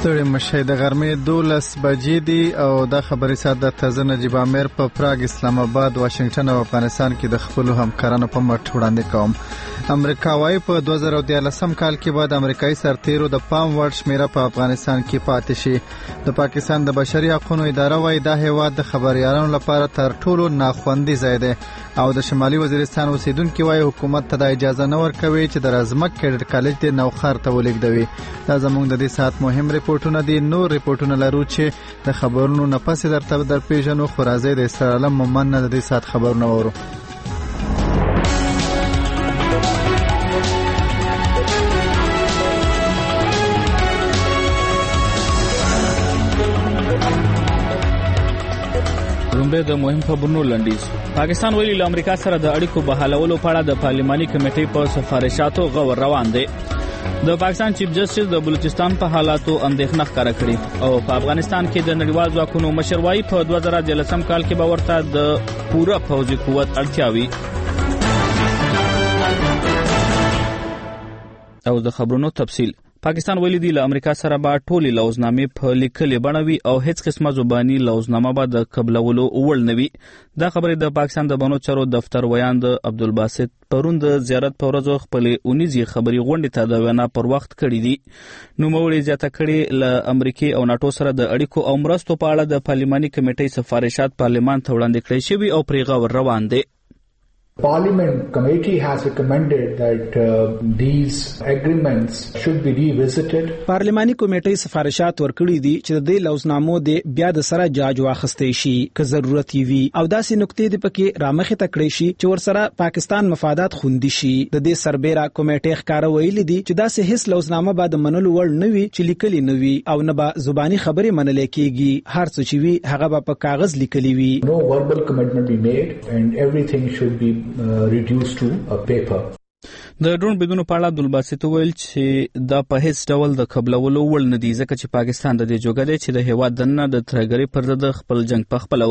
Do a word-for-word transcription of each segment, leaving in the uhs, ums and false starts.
ستړي مشه د غرمې دولس بجې دي او دا خبري ساده تازه نجیب امیر په پراګ، اسلام آباد، واشنگټن او افغانستان کې د خپل همکارانو په مټ وړاندې کوم. امریکا وايي په دوه زره دیارلسم کال کې بعد امریکایي سرتیرو د پام وړ شمیره په افغانستان کې پاتې شي. د پاکستان د بشري حقوقو اداره وايي دا هیواد د خبريالانو لپاره تر ټولو ناخوندي ځای دی او د شمالي وزیرستان اوسیدونکو وايي حکومت ته د اجازه نه ورکوي چې د رزمک کډر کالج د نوخار ته ولګدوي. دا زموږ د دې سات مهم ریپورتونه دي. نور ریپورتونه لرو چې د خبرونو نه پسې درته در پیژنو، خو راځي د استرالم مومن د دې سات خبرونه ورو. د مهم خبرونو لنډیز. پاکستان ویلي له امریکا سره د اړیکو بحالولو په اړه د پارلماني کمیټې په سفارشاتو غور روان دي. د پاکستان چیف جسټس د بلوچستان په حالاتو اندېښنه ښکاره کړې او په افغانستان کې د نړیوال ځواکونو مشر وايي په دوه زره دیارلسم کال کې به ورته د پوره پوځي قوت اړتیا وي. او د خبرونو تفصیل. پاکستان ویلي دی له امریکا سره به ټولې لوزنامې په لیکلې بڼه وي او هیڅ قسمه زبانی لوزنامه به د قبلولو وړ نه وي. دا خبرې د پاکستان د بانو چارو دفتر ویاند عبدالباسط پرون د زیارت په ورځ خپلې اونیزي خبري غونډې ته د وینا پر وخت کړې دي. نوموړي زیاته کړې له امریکای او ناتو سره د اړیکو او مرستو په اړه د پارلماني کمیټې سفارشات پارلمان ته وړاندې کړې شوي او پرې غور روان دي. Parliament committee has recommended that uh, these agreements should be revisited. پارلماني کمیټې سفارشات ورکړي دي چې د دې لوزنامو د بیا د سره جاج واخستې شي که ضرورت وي او داسې نقطې د پکې رامخې تکړې شي چې ورسره پاکستان مفادات خوندي شي. د دې سربېره کمیټې ښکارا ویلي دي چې داسې هیڅ لوزنامه به د منلو وړ نه وي چې لیکلي نه وي او نه به زبانی خبرې منل کېږي. هر څه چې وي هغه به په کاغذ لیکلي وي. No verbal commitment be made and everything should be Uh, reduced to a paper. د ډرون بدون په اړه عبدالباسط ویل چې دا په هیڅ ډول د قبلولو وړ نه دي ځکه چې پاکستان د دې جوګه دی چې د هیواد دننه د ترهګرۍ پر ضد خپل جنگ په خپله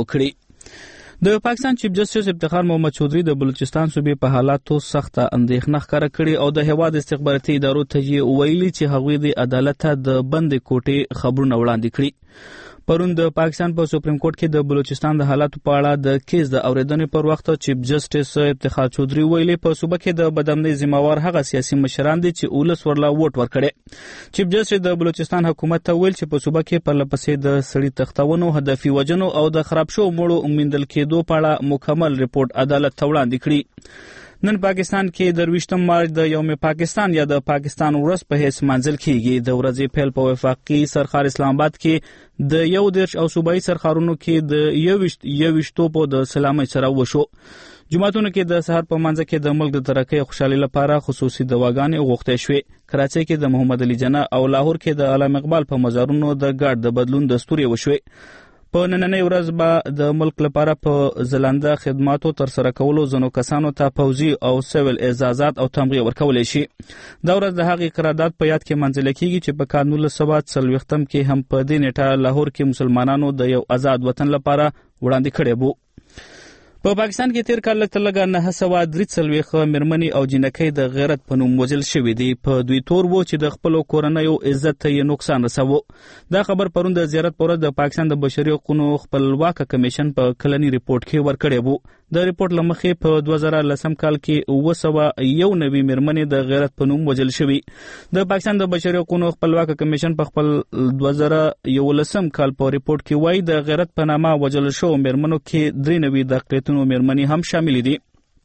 وکړي. د پاکستان چیف جسټس افتخار محمد چودھری د بلوچستان صوبې په حالاتو سخته اندېښنه ښکاره کړې او د هیواد استخباراتي ادارو ته یې ویلي چې هغوی د عدالت ته د بندې کوټې خبرونه وړاندې کړي. پرون د پاکستان په سپریم کورټ کې د بلوچستان د حالاتو په اړه د کیس د اوریدنې پر وخت چیف جسټس افتخار چودھری ویلي په صوبه کې د بدامنۍ ذمہوار هغه سیاسي مشران دي چې اولس ورلا ووټ ورکړي. چیف جسټس د بلوچستان حکومت ته ویل چې په صوبه کې پر لپسې د سړي تختونو، هدفي وجنو او د خراب شو مړو موندل کېدو په اړه مکمل ریپورت عدالت ته وړاندې کړي. نن پاکستان کې درویشتم مارچ د یوم پاکستان یا د پاکستان ورځ په هیڅ منځل کېږي. د ورځې پیل په وفاقي سرخار اسلام آباد کې د یو دیرش او صوبایي سرخارونو کې د یوویشت یوویشتو په د سلامۍ سره وشو. جمعتونو کې د سحر په منځ کې د ملک د ترقۍ او خوشحالۍ لپاره خصوصي دواګانې غوښتې شوې. کراچۍ کې د محمد علي جناح او لاهور کې د علامه اقبال په مزارونو د ګارد د بدلون دستور وشوې. په نننۍ ورځ به د ملک لپاره په ځلانده خدماتو تر سره کولو ځینو کسانو ته پوځي او سیول اعزازات او تمغې ورکولی شي. دا ورځ د هغې قرارداد په یاد کې منځله کېږي چې په کال نولس سوه څلوېښتم کې هم په دې نیټه لاهور کې مسلمانانو د یو آزاد وطن لپاره وړاندې کړی وو. په پاکستان کې تیر کال لږ تر لږه نهه سوه درې څلوېښت مېرمنې او جینکۍ د غیرت په نوم وژل شوي دي. په دوی تور وو چې د خپلو کورنیو عزت ته یې نقصان رسوه. دا خبر پرون د زیارت په ورځ د پاکستان د بشري حقوقو خپلواکه کمیشن په کلني ریپورت کې ورکړی وو. د ریپورت له مخې په دوه زره لسم کال کې اوه سوه یو نوي مېرمنې د غیرت په نوم وژل شوي. د پاکستان د بشري حقوقو خپلواکه کمیشن په خپل دوه زره یولسم کال په ریپورت کې وایي د غیرت په نامه وژل شوو مېرمنو کې درې نوي د اقلیتونو مېرمنې هم شاملې دي.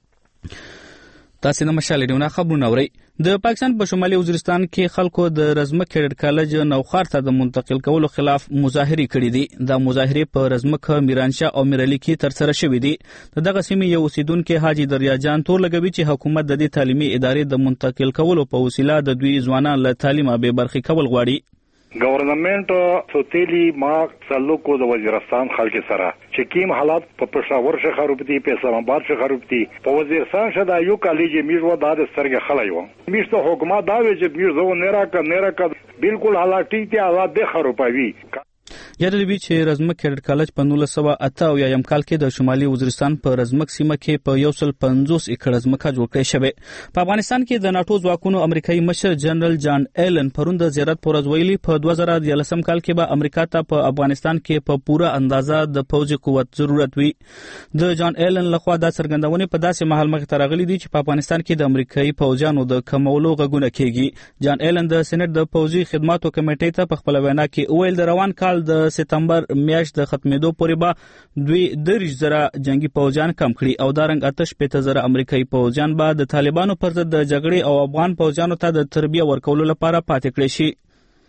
تاسې د مشال ریډیو خبرونه اورئ. د پاکستان په شمالي وزیرستان کې خلکو د رزمک کډر کالج نوخار ته د منتقل کولو خلاف مظاهرې کړې دي. دا مظاهرې په رزمک، میرانشاه او میرعلي کې ترسره شوې دي. د دغه سیمې یو اوسیدونکي حاجي دریاجان تور لګوي چې حکومت د دې تعلیمي ادارې د منتقل کولو په وسیله د دوی ځوانان له تعلیمه بې برخې کول غواړي. گورنمنٹ سوتیلی ما تعلق د وزیرستان خلک سره چې کیم حالات په پېښور څخه روپتی په اسلام آباد څخه روپتی په وزیرستان شدا یو کالج میږه د سترګه خلایو میشته حکومت دا وی چې میږه نه راک نه راک بالکل حالات ټیک دي حالات د خروپوي. یادل وی چې رزمک کیډټ کالج په نولس سوه اته اویایم کال کې د شمالي وزیرستان په رزمک سیمه کې په یو سل پنځوس ایکړ ځمکه جوړ کړې شوې. په افغانستان کې د ناتو ځواکونو امریکایي مشر جنرال جان ایلن پرون د زیارت پر ورځ ویلي په دوه زره دیارلسم کال کې به امریکا ته په افغانستان کې په پوره اندازه د پوځي قوت ضرورت وي. د جان ایلن لخوا دا څرګندونې په داسې مهال مخې ته راغلي دي چې په افغانستان کې د امریکایي پوځیانو د کمولو غږونه کېږي. جان ایلن د سېنات د پوځي خدماتو کمیټې ته په خپل وینا کې وویل د روان کال د سپتمبر میاشت د ختمېدو پورې به دوی دېرش زره جنگي پوځیان کم کړي او دا رنګ اته شپېته زره امریکایي پوځیان به د طالبانو پر ضد د جګړې او افغان پوځیانو ته د تربیه ورکولو لپاره پاتې کړي شي.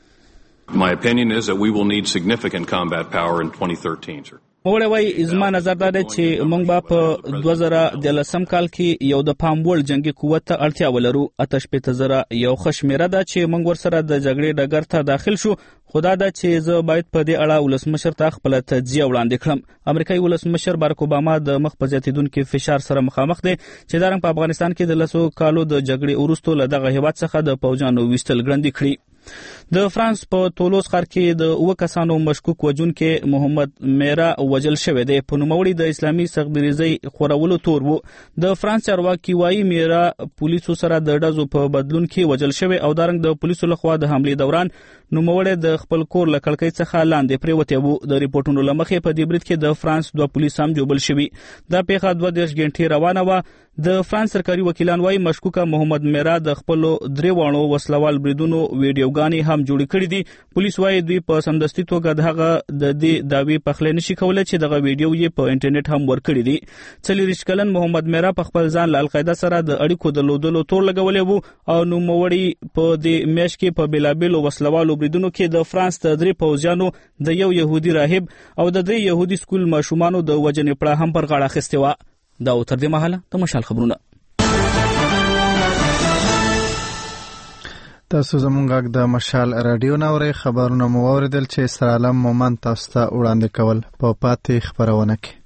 My opinion is that we will need significant combat power in twenty thirteen, sir. وړي وای زما نظر دا دی چې موږ به په دوه زره دیارلسم کال کې یو د پام وړ جنگي قوت ته اړتیا ولرو. اته شپېته زره یو خشمیره ده چې موږ ورسره د جګړې ډګر ته داخل شو. خدا دا چې زه باید په دې اړه ولسمشر ته خپل تجزیه وړاندې کړم. امریکایي ولسمشر بارک اوباما د مخ په زیاتیدونکو فشار سره مخامخ دی چې دا رنګ په افغانستان کې د لسو کالو د جګړې وروسته له دغه هیواد څخه د پوځیانو ویستل ګړندي کړي. د فرانس په تولوز ښار کې د اوه کسانو مشکوک وژونکي محمد میرا وژل شوی دی. په نوموړي د اسلامي سختدریزۍ خورولو تور وو. د فرانس چارواکي وایي میرا پولیسو سره د ډزو په بدلون کې وژل شوی او دا رنګ د پولیسو لخوا د حملې دوران نوموړی د خپل کور له کړکۍ څخه لاندې پریوتی وو. د ریپورټونو له مخې په دې برید کې د فرانس دوه پولیس هم جوبل شوي. دا پیښه دوه دېرش غنټې روانه وه. د فرانس سرکاري وکیلان وایي مشکوکه محمد میرا د خپلو درې واړو وسلوال بریدونو ویډیوګانې هم جوړې کړې دي. پولیس وایي دوی په سمدستي توګه د هغه د دې دعوې پخلی نشي کولی چې دغه ویډیو یې په انټرنیټ هم ورکړي دي. څلېرویشت کلن محمد میرا په خپل ځان له القاعده سره د اړیکو درلودلو تور لګولی وو او نوموړي په دې میاشت کې په بېلابېلو وسلوالو بریدونو کې د فرانس د درې پوځیانو د یو یهودي راهب او د درې یهودي سکول ماشومانو د وژنې پړه هم پر غاړه اخیستې وه. دا تر دې مهاله د مشال خبرونه. تاسو زموږ غږ د مشال رادیو نه اورئ. خبرونه مو واورېدل چې اسرا عالم مومن تاسو ته وړاندې کول په پاتې خبرونه کې.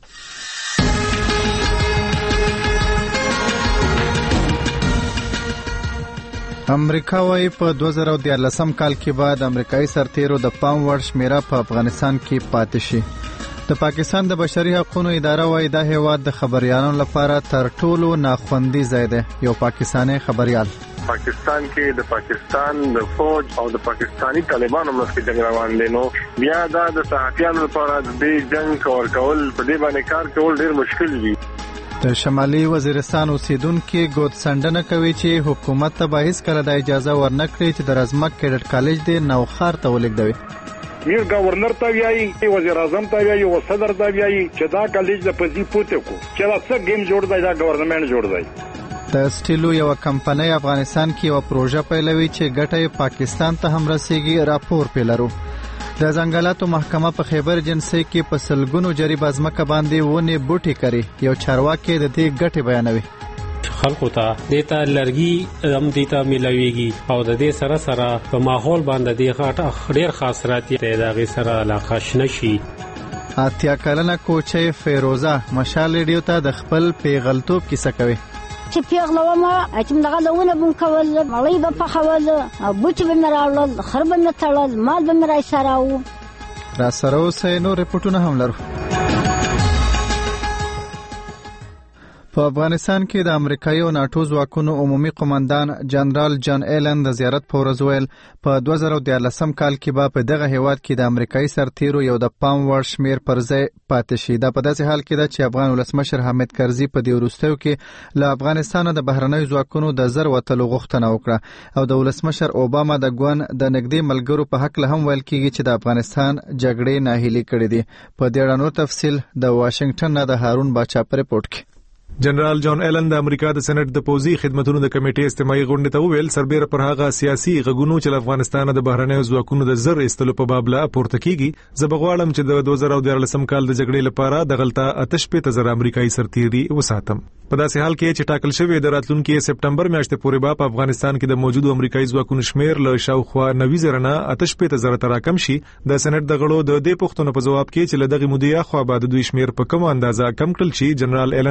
امریکا وايي په دوه زره دیارلسم کال کې بعد امریکایي سرتیرو د پام وړ شمیره په افغانستان کې پاتې شي. د پاکستان د بشري حقوقو اداره وايي دا هیواد د خبريالانو لپاره تر ټولو ناخوندي ځای دی. یو پاکستاني خبريال پاکستان کې د پاکستان د فوج او د پاکستانی طالبانو مسکه جنگ روان دي نو بیا دا د صحافیانو لپاره د دې جنگ کول کول په دې باندې کار کول ډیر مشکل دي. د شمالي وزیرستان اوسیدونکو ګوت سندنه کوي چې حکومت ته به هیڅ کله د اجازه ورنکړي چې د رزمک کیډټ کالج د نوخار ته ولګوي. میر گورنر ته ویایي وزیر اعظم ته ویایي او صدر ته ویایي چې دا کالج د پزی پوتې کو چې دا څه گیم جوړ دی دا گورنمنت جوړ دی. د سټیلو یو کمپنۍ افغانستان کې یو پروژه پیلوي چې ګټه پاکستان ته هم رسیږي. راپور پیلرو د ځنګلاتو محکمه په خیبر جنسي کې په سلګونو جریب ازمکه باندې ونی بوټي کوي. یو چارواکي د دې ګټه بیانوي. خلکو ته دیتا لرګي هم دیتا ملويږي او د دې سره سره په ماحول باندې د غاټه ډېر خاصرات دي د غي سره علاقه شنشي. اتیا کلنه کوچي فیروزه مشال ریډیو ته د خپل پیغلتوب کیسه کوي. چې پیغلو ما چې دغه لونه بون کول مړی به په خول او بوت به مراول خرب نه تړل مال به مرای سراو. را سره اوسه نو ریپورتونه هم لرو. په افغانستان کې د امریکایي او ناتو ځواکونو عمومي قومندان جنرال جان ایلن د زیارت په ورځ ویل په دوه زره دیارلسم کال کې به په دغه هیواد کې د امریکایي سرتیرو یو د پام وړ شمیر پر ځای پاتې شي. دا په داسې حال کې ده چې افغان ولسمشر حامد کرزي په دې وروستیو کې له افغانستان د بهرنیو ځواکونو د زر وتلو غوښتنه وکړه او د ولسمشر اوباما د ګوند د نږدې ملګرو په حق له هم ویل کېږي چې د افغانستان جګړې ناهیلي کړې دي. په دې اړه نور تفصیل د واشنگټن نه د هارون باچا په ریپورت کې. جنرال جان ایلن د امریکا د سېنات د پوځي خدماتو د کمیټې استماعي غونډې ته وویل سربېره پر هغه سیاسي غږونو چې افغانستان د بهرنیو ځواکونو د زر ایستلو په باب لا پورته کیږي زه بغواړم چې د دوه زره دیارلسم کال د جګړې لپاره د غلطه اته شپېته زره امریکایي سرتیري وساتم. په داسې حال کې چې ټاکل شوی د راتلونکي سپټمبر میاشتې پورې په افغانستان کې د موجودو امریکایي ځواکونو شمیر له شاوخوا نوي زره نه اته شپېته زره ته راکم شي. د سېنات د غړو د دې پوښتنو په جواب کې چې له دغه مودې اخوا بعد دوی شمیر په کومه اندازه کم کړل شي جنرال ایلن ویل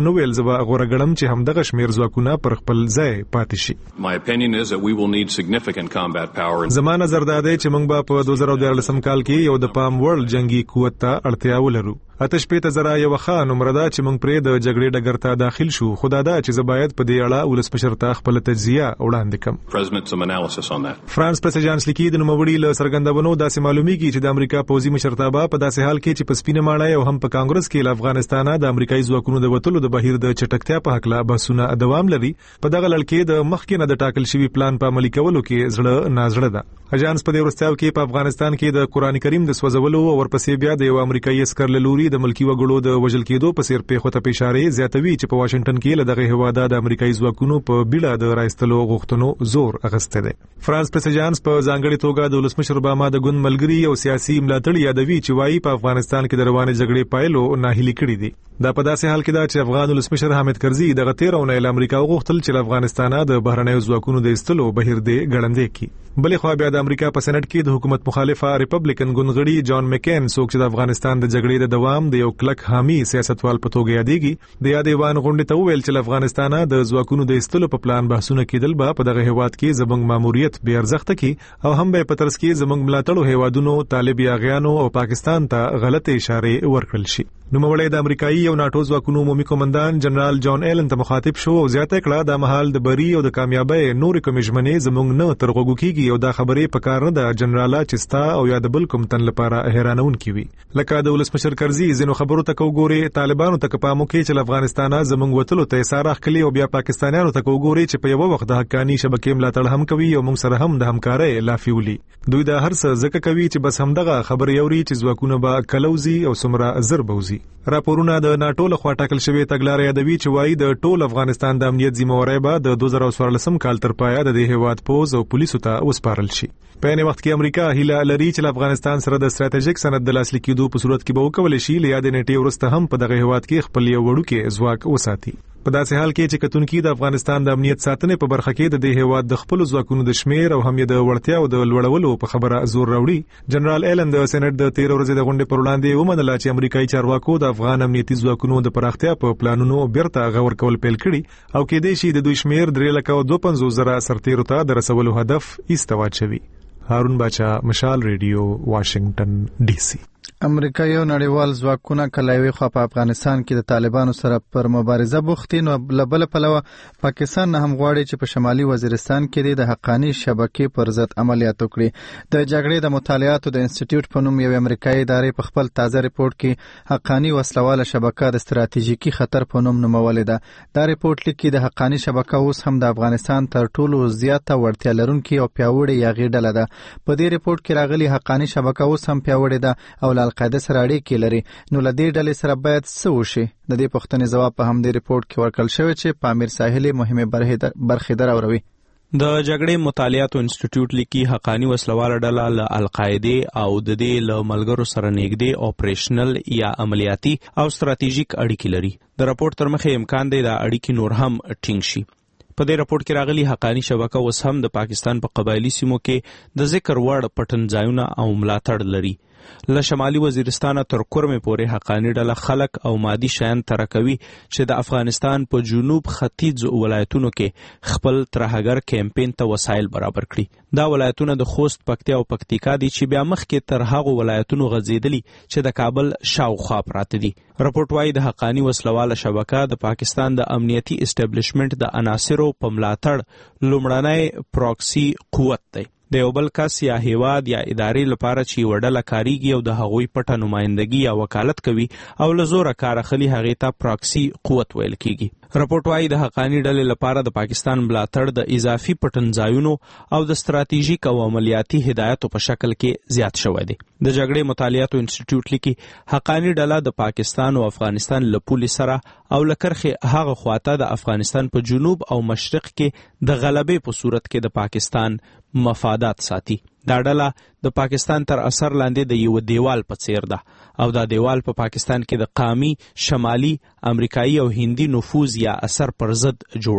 زبا غوړه ګړم چې همدغه شمیر ځواکونه پر خپل ځای پاتې شي. My opinion is that we will need significant combat power. زما نظر دا دی چې موږ به په دوه زره دیارلسم کال کې یو د پام وړ جنگي قوت ته اړتیا ولرو. اته شپېته زره یو ښه نمره ده چې موږ پرې د جګړې ډګر ته داخل شو. خو دا ده چې زه باید په دې اړه ولسمشر ته خپله تجزیه وړاندې کړم. President, some analysis on that. فرانس پریسیډنټ لیکي د نوموړي له څرګندونو داسې معلومیږي چې د امریکا پوځي مشرتابه په داسې حال کې چې په سپینه ماڼۍ او هم په کانګرس کې له افغانستانه د امریکایي ځواکونو د وتلو د بهیر د چټکتیا په هکله بحثونه دوام لري. په دغه لړ کې د مخکې نه د ټاکل شوي پلان په عملي کولو کې زړه نازړه ده. اژانس په دې وروستیاو کې په افغانستان کې د قرآن کریم د سوځولو او ورپسې بیا د یو امریکایي عسکر له لوري د ملکي وګړو د وژل کېدو په څیر پیښو ته اشارې زیاتوي چې په واشنگټن کې له دغه هیواده د امریکایي ځواکونو په بیړه د راایستلو غوښتنو زور اخیستی دی. فرانس پریسیډنټ په ځانګړې توګه د ولسمشر اوباما د ګوند ملګري او سیاسي ملاتړي یادوي چې وايي په افغانستان کې د روانې جګړې پایلو ناهیلي کړي دي. دا په داسې حال کې ده چې افغان ولسمشر حامد کرزي دغه تیر اونۍ له امریکا وغوښتل چې له افغانستانه د بهرنیو ځواکونو د ایستلو بهیر دې ګړندی کړي. بلې خوا بیا د امریکا په سېنات کې د حکومت مخالفه ریپبلیکن ګوندغړي جان مکین څوک چې د افغانستان د جګړې د دوام د یو کلک حامي سیاستوال په توګه یادېږي د یاد ایوان غونډې ته وویل چې له افغانستانه د ځواکونو د ایستلو په پلان بحثونه کېدل به په دغه هیواد کې زموږ ماموریت بې ارزښته کړي او هم به په ترڅ کې زموږ ملاتړو هیوادونو طالب یاغیانو او پاکستان ته غلطه اشارې ورکړل شي. نوموړی د امریکایي او ناتو ځواکونو عمومي قومندان جنرال جان ایلن ته مخاطب شو او زیاته کړه د مهال د بری او د کامیابی نور کمیشمنې زموږ نه تر غوږو کیږي او دا خبرې په کار نه ده جنراله چې ستا او یا د بل کوم تن لپاره حیرانونکې وي. لکه د ولسمشر کرزي ځینو خبرو ته وګوري طالبانو ته په پام کې چې افغانستان زموږ وتلو ته سار اخلي او بیا پاکستانیانو ته وګوري چې په یو وخت د حقانی شبکې ملاتړ هم کوي او موږ سره هم د همکارۍ لافیولي. دوی دا هر څه ځکه کوي چې بس همدغه خبرې اوري چې ځواکونه به کلوزي او سمره زر بوزي. راپورونه د ناتو لخوا ټاکل شوی تګلارې یادوي چې وايي د ټول افغانستان د امنیت ذمہواری به د دوه زره څوارلسم کال تر پایه د دې هیواد پوز او پولیسو ته وسپارل شي. په یوه وخت کې امریکا هیله لري چې افغانستان سره د ستراتیژیک سند د لاسلیک کېدو په صورت کې به وکولای شي له یاد نیټې وروسته هم په دغه هیواد کې خپل یو وړوکی ځواک وساتي. په داسې حال کې چې کتونکي د افغانستان د امنیت ساتنې په برخه کې د دې هیواد د خپل ځواکونو د شمیر او هم د وړتیا او د لوړولو په خبره زور راوړي. جنرال ایلن د سېنات د تیر ورځې د غونډې پر وړاندې ومنله چې امریکایي چارواکو د افغان امنیتي ځواکونو د پراختیا په پلانونو بیرته غور کول پیل کړي او کې د شي د دوی شمیر درې لکه دوه پنځوس زره سرتیرو ته د رسولو هدف ایستوا شوی. هارون باچا، مشال ریډیو، واشنگټن ډي سي. امریکا یو نړیوال ځواکونه کلایوي خو په افغانستان کې د طالبانو سره پر مبارزه بوختي نو بل پلوه پاکستان نه هم غواړي چې په شمالي وزیرستان کې د حقانی شبکې پر ضد عملیات وکړي. د جګړې د مطالعاتو د انسټیټیوټ په نوم یو امریکایي ادارې په خپل تازه ریپورت کې حقانی وسلواله شبکه د ستراتیژیکي خطر په نوم نومولې ده. دا ریپورت لیکي د حقانی شبکه اوس هم د افغانستان تر ټولو زیاته وړتیا لرونکي او پیاوړې یاغي ډله ده. په دې ریپورت کې راغلي حقانی شبکه اوس هم پیاوړې ده او القاعده سره اړیکې لري. نو له دې ډلې سره باید څه وشي؟ د دې پوښتنې ځواب په همدې ریپورت کې ورکړل شوی چې پامیر ساحلي مهمه برخې دراوروي. د جګړې مطالعاتو انسټیټیوټ لیکي حقانی وسلواله ډله له القاعده او د دې له ملګرو سره نږدې اپریشنل یا عملیاتي او ستراتیژیک اړیکې لري. د راپور تر مخه امکان دی دا اړیکې نور هم ټینګ شي. په دې راپورټ کې راغلي حقانی شبکه اوس هم د پاکستان په قبایلی سیمو کې د ذکر وړ پټنځایونه او ملاتړ لري. له شمالي وزیرستان تر کورمې پورې حقانی ډله خلک او مادي شیان ترکوي چې د افغانستان په جنوب ختیځ ولایتونو کې خپل ترهګر کمپاین ته وسایل برابر کړي. دا ولایتونه د خوست، پکتیا او پکتیکا دي چې بیا مخکې تر هغو ولایتونو غځېدلي چې د کابل شاوخوا پراته دي. راپورټ وايي د حقانی وسلواله شبکه د پاکستان د امنیتي اسټابلیشمنټ د عناصرو په ملاتړ لومړنی پراکسي قوت دی. د یو بل کس یا هیواد یا ادارې لپاره چې وډله کاریږي او د هغوی پټه نمائندګي یا وکالت کوي او له زوره کار اخلي هغې ته پراکسي قوت ویل کیږي. راپورټ وايي د حقانی ډلې لپاره د پاکستان ملاتړ د اضافي پټنځایونو او د ستراتیژیک او عملیاتي هدایتو په شکل کې زیات شوی دی. د جګړې مطالعاتو انسټیټیوټ لیکي حقانی ډله د پاکستان او افغانستان له پولې سره او له کرښې هغه خواته د افغانستان په جنوب او مشرق کې د غلبې په صورت کې د پاکستان مفادات ساتي. دا ډله د پاکستان تر اثر لاندې د یو دیوال په څیر ده او دا دیوال په پا پاکستان کې د قامي، شمالي، امریکایي او هندي نفوذ یا اثر پر ضد جوړ دی.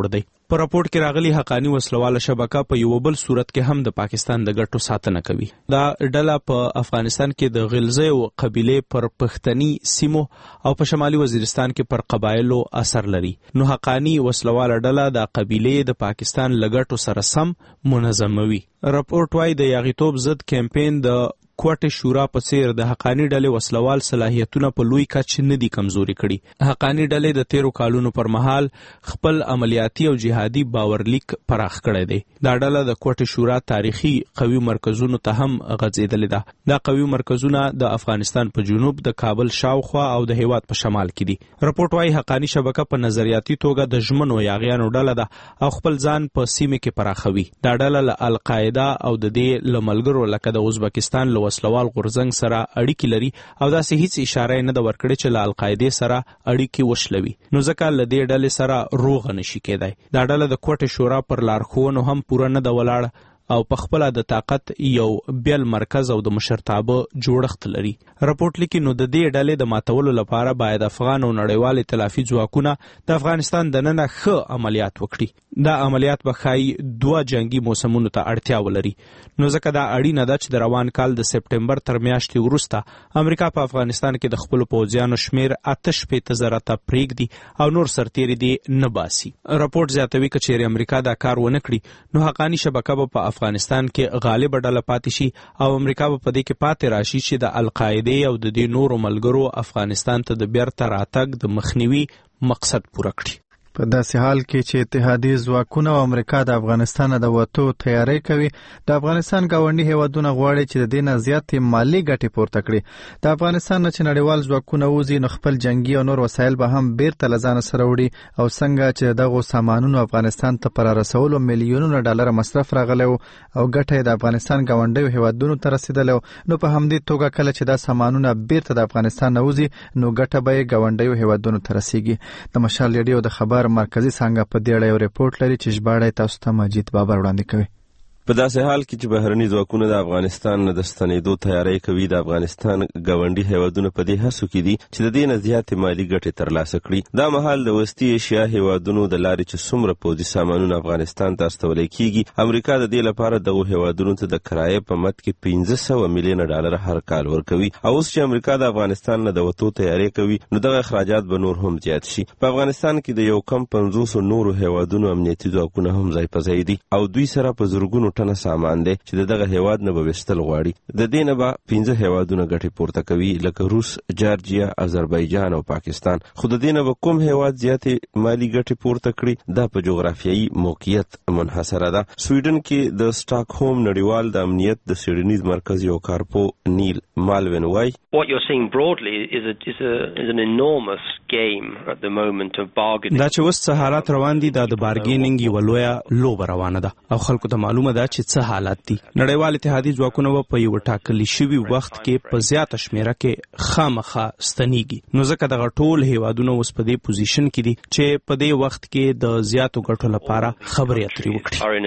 په راپورټ کې راغلي حقانی وسلواله شبکه په یو بل صورت کې هم د پاکستان د ګټو ساتنه کوي. دا ډله په افغانستان کې د غلزه او قبيله پر پښتني سیمو او په شمالي وزیرستان کې پر قبایلو اثر لري. نو حقانی وسلواله ډله د قبيله د پاکستان لګټو سره سم منظموي. راپورټ وايي د یاغیتوب ضد کمپاین د کوټه شورا په څیر د حقانی ډلې وسلوال صلاحیتونه په لوی کچ نه دي کمزوري کړي. حقانی ډلې د تیرو کالونو پر مهال خپل عملیاتي او جهادي باورلیک پراخ کړی دی. دا ډله د کوټه شورا تاریخي قوي مرکزونو ته هم غځېدلې ده. دا قوي مرکزونه د افغانستان په جنوب د کابل شاوخوا او د هیواد په شمال کې دي. راپورټ وايي حقانی شبکه په نظریاتي توګه د ژمنو یاغیانو ډله ده او خپل ځان په سیمه کې پراخوي. دا ډله له القاعده او د دې لملګرو لکه د ازبکستان له وسلوال غورځنګ سره اړیکې لري او داسې هیڅ اشاره نه ده ورکړې چې له القاعده سره اړیکې وشلوي. نو ځکه له دې ډلې سره روغ نشي کېدای. دا ډله د کوټه شورا پر لارښوونو هم پوره نه ده ولاړه او په خپل د طاقت یو بیل مرکز او د مشرتابه جوړښت لري. راپورټ لیکي نو د دې ډلې د ماتولو لپاره باید افغان او نړیوال ائتلافي ځواکونه د افغانستان دننه ښه عملیات وکړي. دا عملیات به ښایي دوه جنگي موسمونو ته اړتیا ولري. نو ځکه دا اړینه ده چې د روان کال د سپټمبر تر میاشتې وروسته امریکا په افغانستان کې د خپلو پوځیانو شمیر اته شپېته زره ته پرېږدي او نور سرتېري دې نه باسي. راپورټ زیاتوي که چیرې امریکا دا کار ونه کړي نو حقانی شبکه به په افغانستان کې غالب ډله پاتې شي او امریکا به په دې کې پاتې راشي چې د القاعده او د دې نورو ملګرو افغانستان ته د بیرته راتګ د مخنیوي مقصد پوره کړي. په داسې حال کې چې اتحادیې ځواکونه او امریکا د افغانستان د وتو تیاری کوي، د افغانستان ګاونډي هیوادونه غواړي چې د دې نه زیاتې مالي ګټې پورته کړي. د افغانستان نه چې نړیوال ځواکونه وځي نو خپل جنگي او نور وسایل به هم بیرته له ځانه سره وړي او څنګه چې دغو سامانونو افغانستان ته پر رسولو میلیونونه ډالر مصرف راغلی او ګټه د افغانستان ګاونډیو هیوادونو ته رسیدلی، نو په همدې توګه کله چې دا سامانونه بیرته د افغانستان نه وځي نو ګټه به یې ګاونډیو هیوادونو ته رسیږي. د مشال ریډیو د خبر مرکزی څنګه په دې اړه یو ریپورت لري چې ژباړه تاسو ته مجید بابر وړاندې کوي. په داسې حال کې چې بهرني ځواکونه د افغانستان نه د ستنېدو تیاری کوي، د افغانستان ګاونډي هیوادونه په دې هڅو کې دي چې د دې نه زیاتې مالي ګټې ترلاسه کړي. دا مهال د وسطي ایشیا هیوادونو د لارې چې څومره پوځي سامانونه افغانستان ته استولی کېږي، امریکا د دې لپاره دغو هیوادونو ته د کرایې په مد کې پنځه سوه میلیونه ډالر هر کال ورکوي. او اوس چې امریکا د افغانستان نه د وتو تیاری کوي نو دغه اخراجات به نور هم زیات شي. په افغانستان کې د یو کم پنځوسو نورو هیوادونو امنیتي ځواکونه هم ځای په ځای دي او دوی سره په زرګونو ټنه سامان دی چې دغه هیواد نه به وستل غواړي. د دې نه به پنځه هیوادونه ګټې پورته کوي لکه روس، جارجیا، آذربایجان او پاکستان. خو د دې نه به کوم هیواد زیاتې مالي ګټې پورته کړي دا په جغرافیایي موقعیت منحصره ده. سویډن کې د سټاکهوم نړیوال د امنیت د څېړنیز مرکز یو کارپو نیل مالوین وایي What you're seeing broadly is a is a is an enormous game at the moment of bargaining. دا چې وس څه حالات روان دي دا د بارګینینګ یو لویه لوبه روانه ده او خلکو ته معلومه ده چې څه حالات دي. نړیوال اتحادیې ځواکونه په یو ټاکلي شوي وخت کې په زیاته شمیره کې خامخا ستنیږي. نو ځکه دغه ټول هیوادونه اوس په دې پوزیشن کې دي چې په دې وخت کې د زیاتو ګټو لپاره خبرې اترې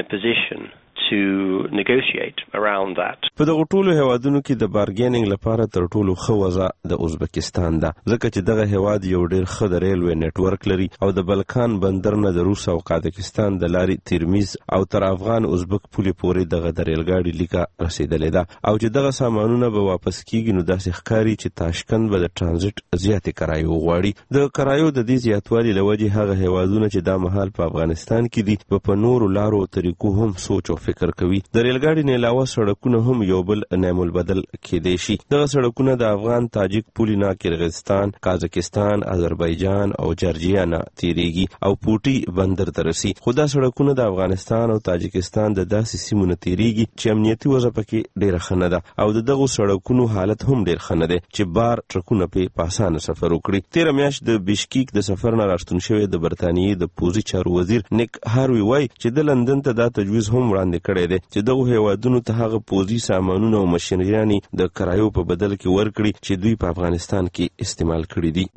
وکړي. to negotiate around that. په دغه ټولو هیوادونو کې د بارګینینګ لپاره تر ټولو ښه وضع د ازبکستان ده، ځکه چې دغه هیواد یو ډېر ښه د ریلوې نیټورک لري او د بلکان بندر نه د روس او قازقستان د لارې ترمیز او تر افغان ازبک پولې پورې دغه د ریلګاډي لیکه رسیدلې ده. او چې دغه سامانونه به واپس کیږي نو داسې ښکاري چې تاشکند به د ټرانزیټ زیاتې کرایې وغواړي. د کرایو د دې زیاتوالي له وجې هغه هیوادونه چې دا مهال په افغانستان کې دي به په نورو لارو طریقو هم سوچ او فکر کوي. د ریلګاډي نه علاوه سړکونه هم یو بل نعم البدل کېدای شي. دغه سړکونه د افغان، تاجک پولې نه کرغستان، قازقستان، آذربایجان او جارجیا نه تیریږي او پوټي بندر ته رسي. خو دا سړکونه د افغانستان او تاجکستان د داسې سیمو نه تیریږي چې امنیتي وضع پکې ډېره ښه نه ده او د دغو سړکونو حالت هم ډېر ښه نه دی چې بار ټرکونه پې په اسانه سفر وکړي. تېره میاشت د بشکیک د سفر نه راستون شوی د برطانیې د پوځي چارو وزیر نیک هاروي وایي چې د لندن ته دا تجویز هم وړاندې کړی دی چې دغه هیوادونو ته هغه پوځي سامانونه او ماشینریانې د کرایو په بدل کې ورکړي چې دوی په افغانستان کې استعمال کړي دي.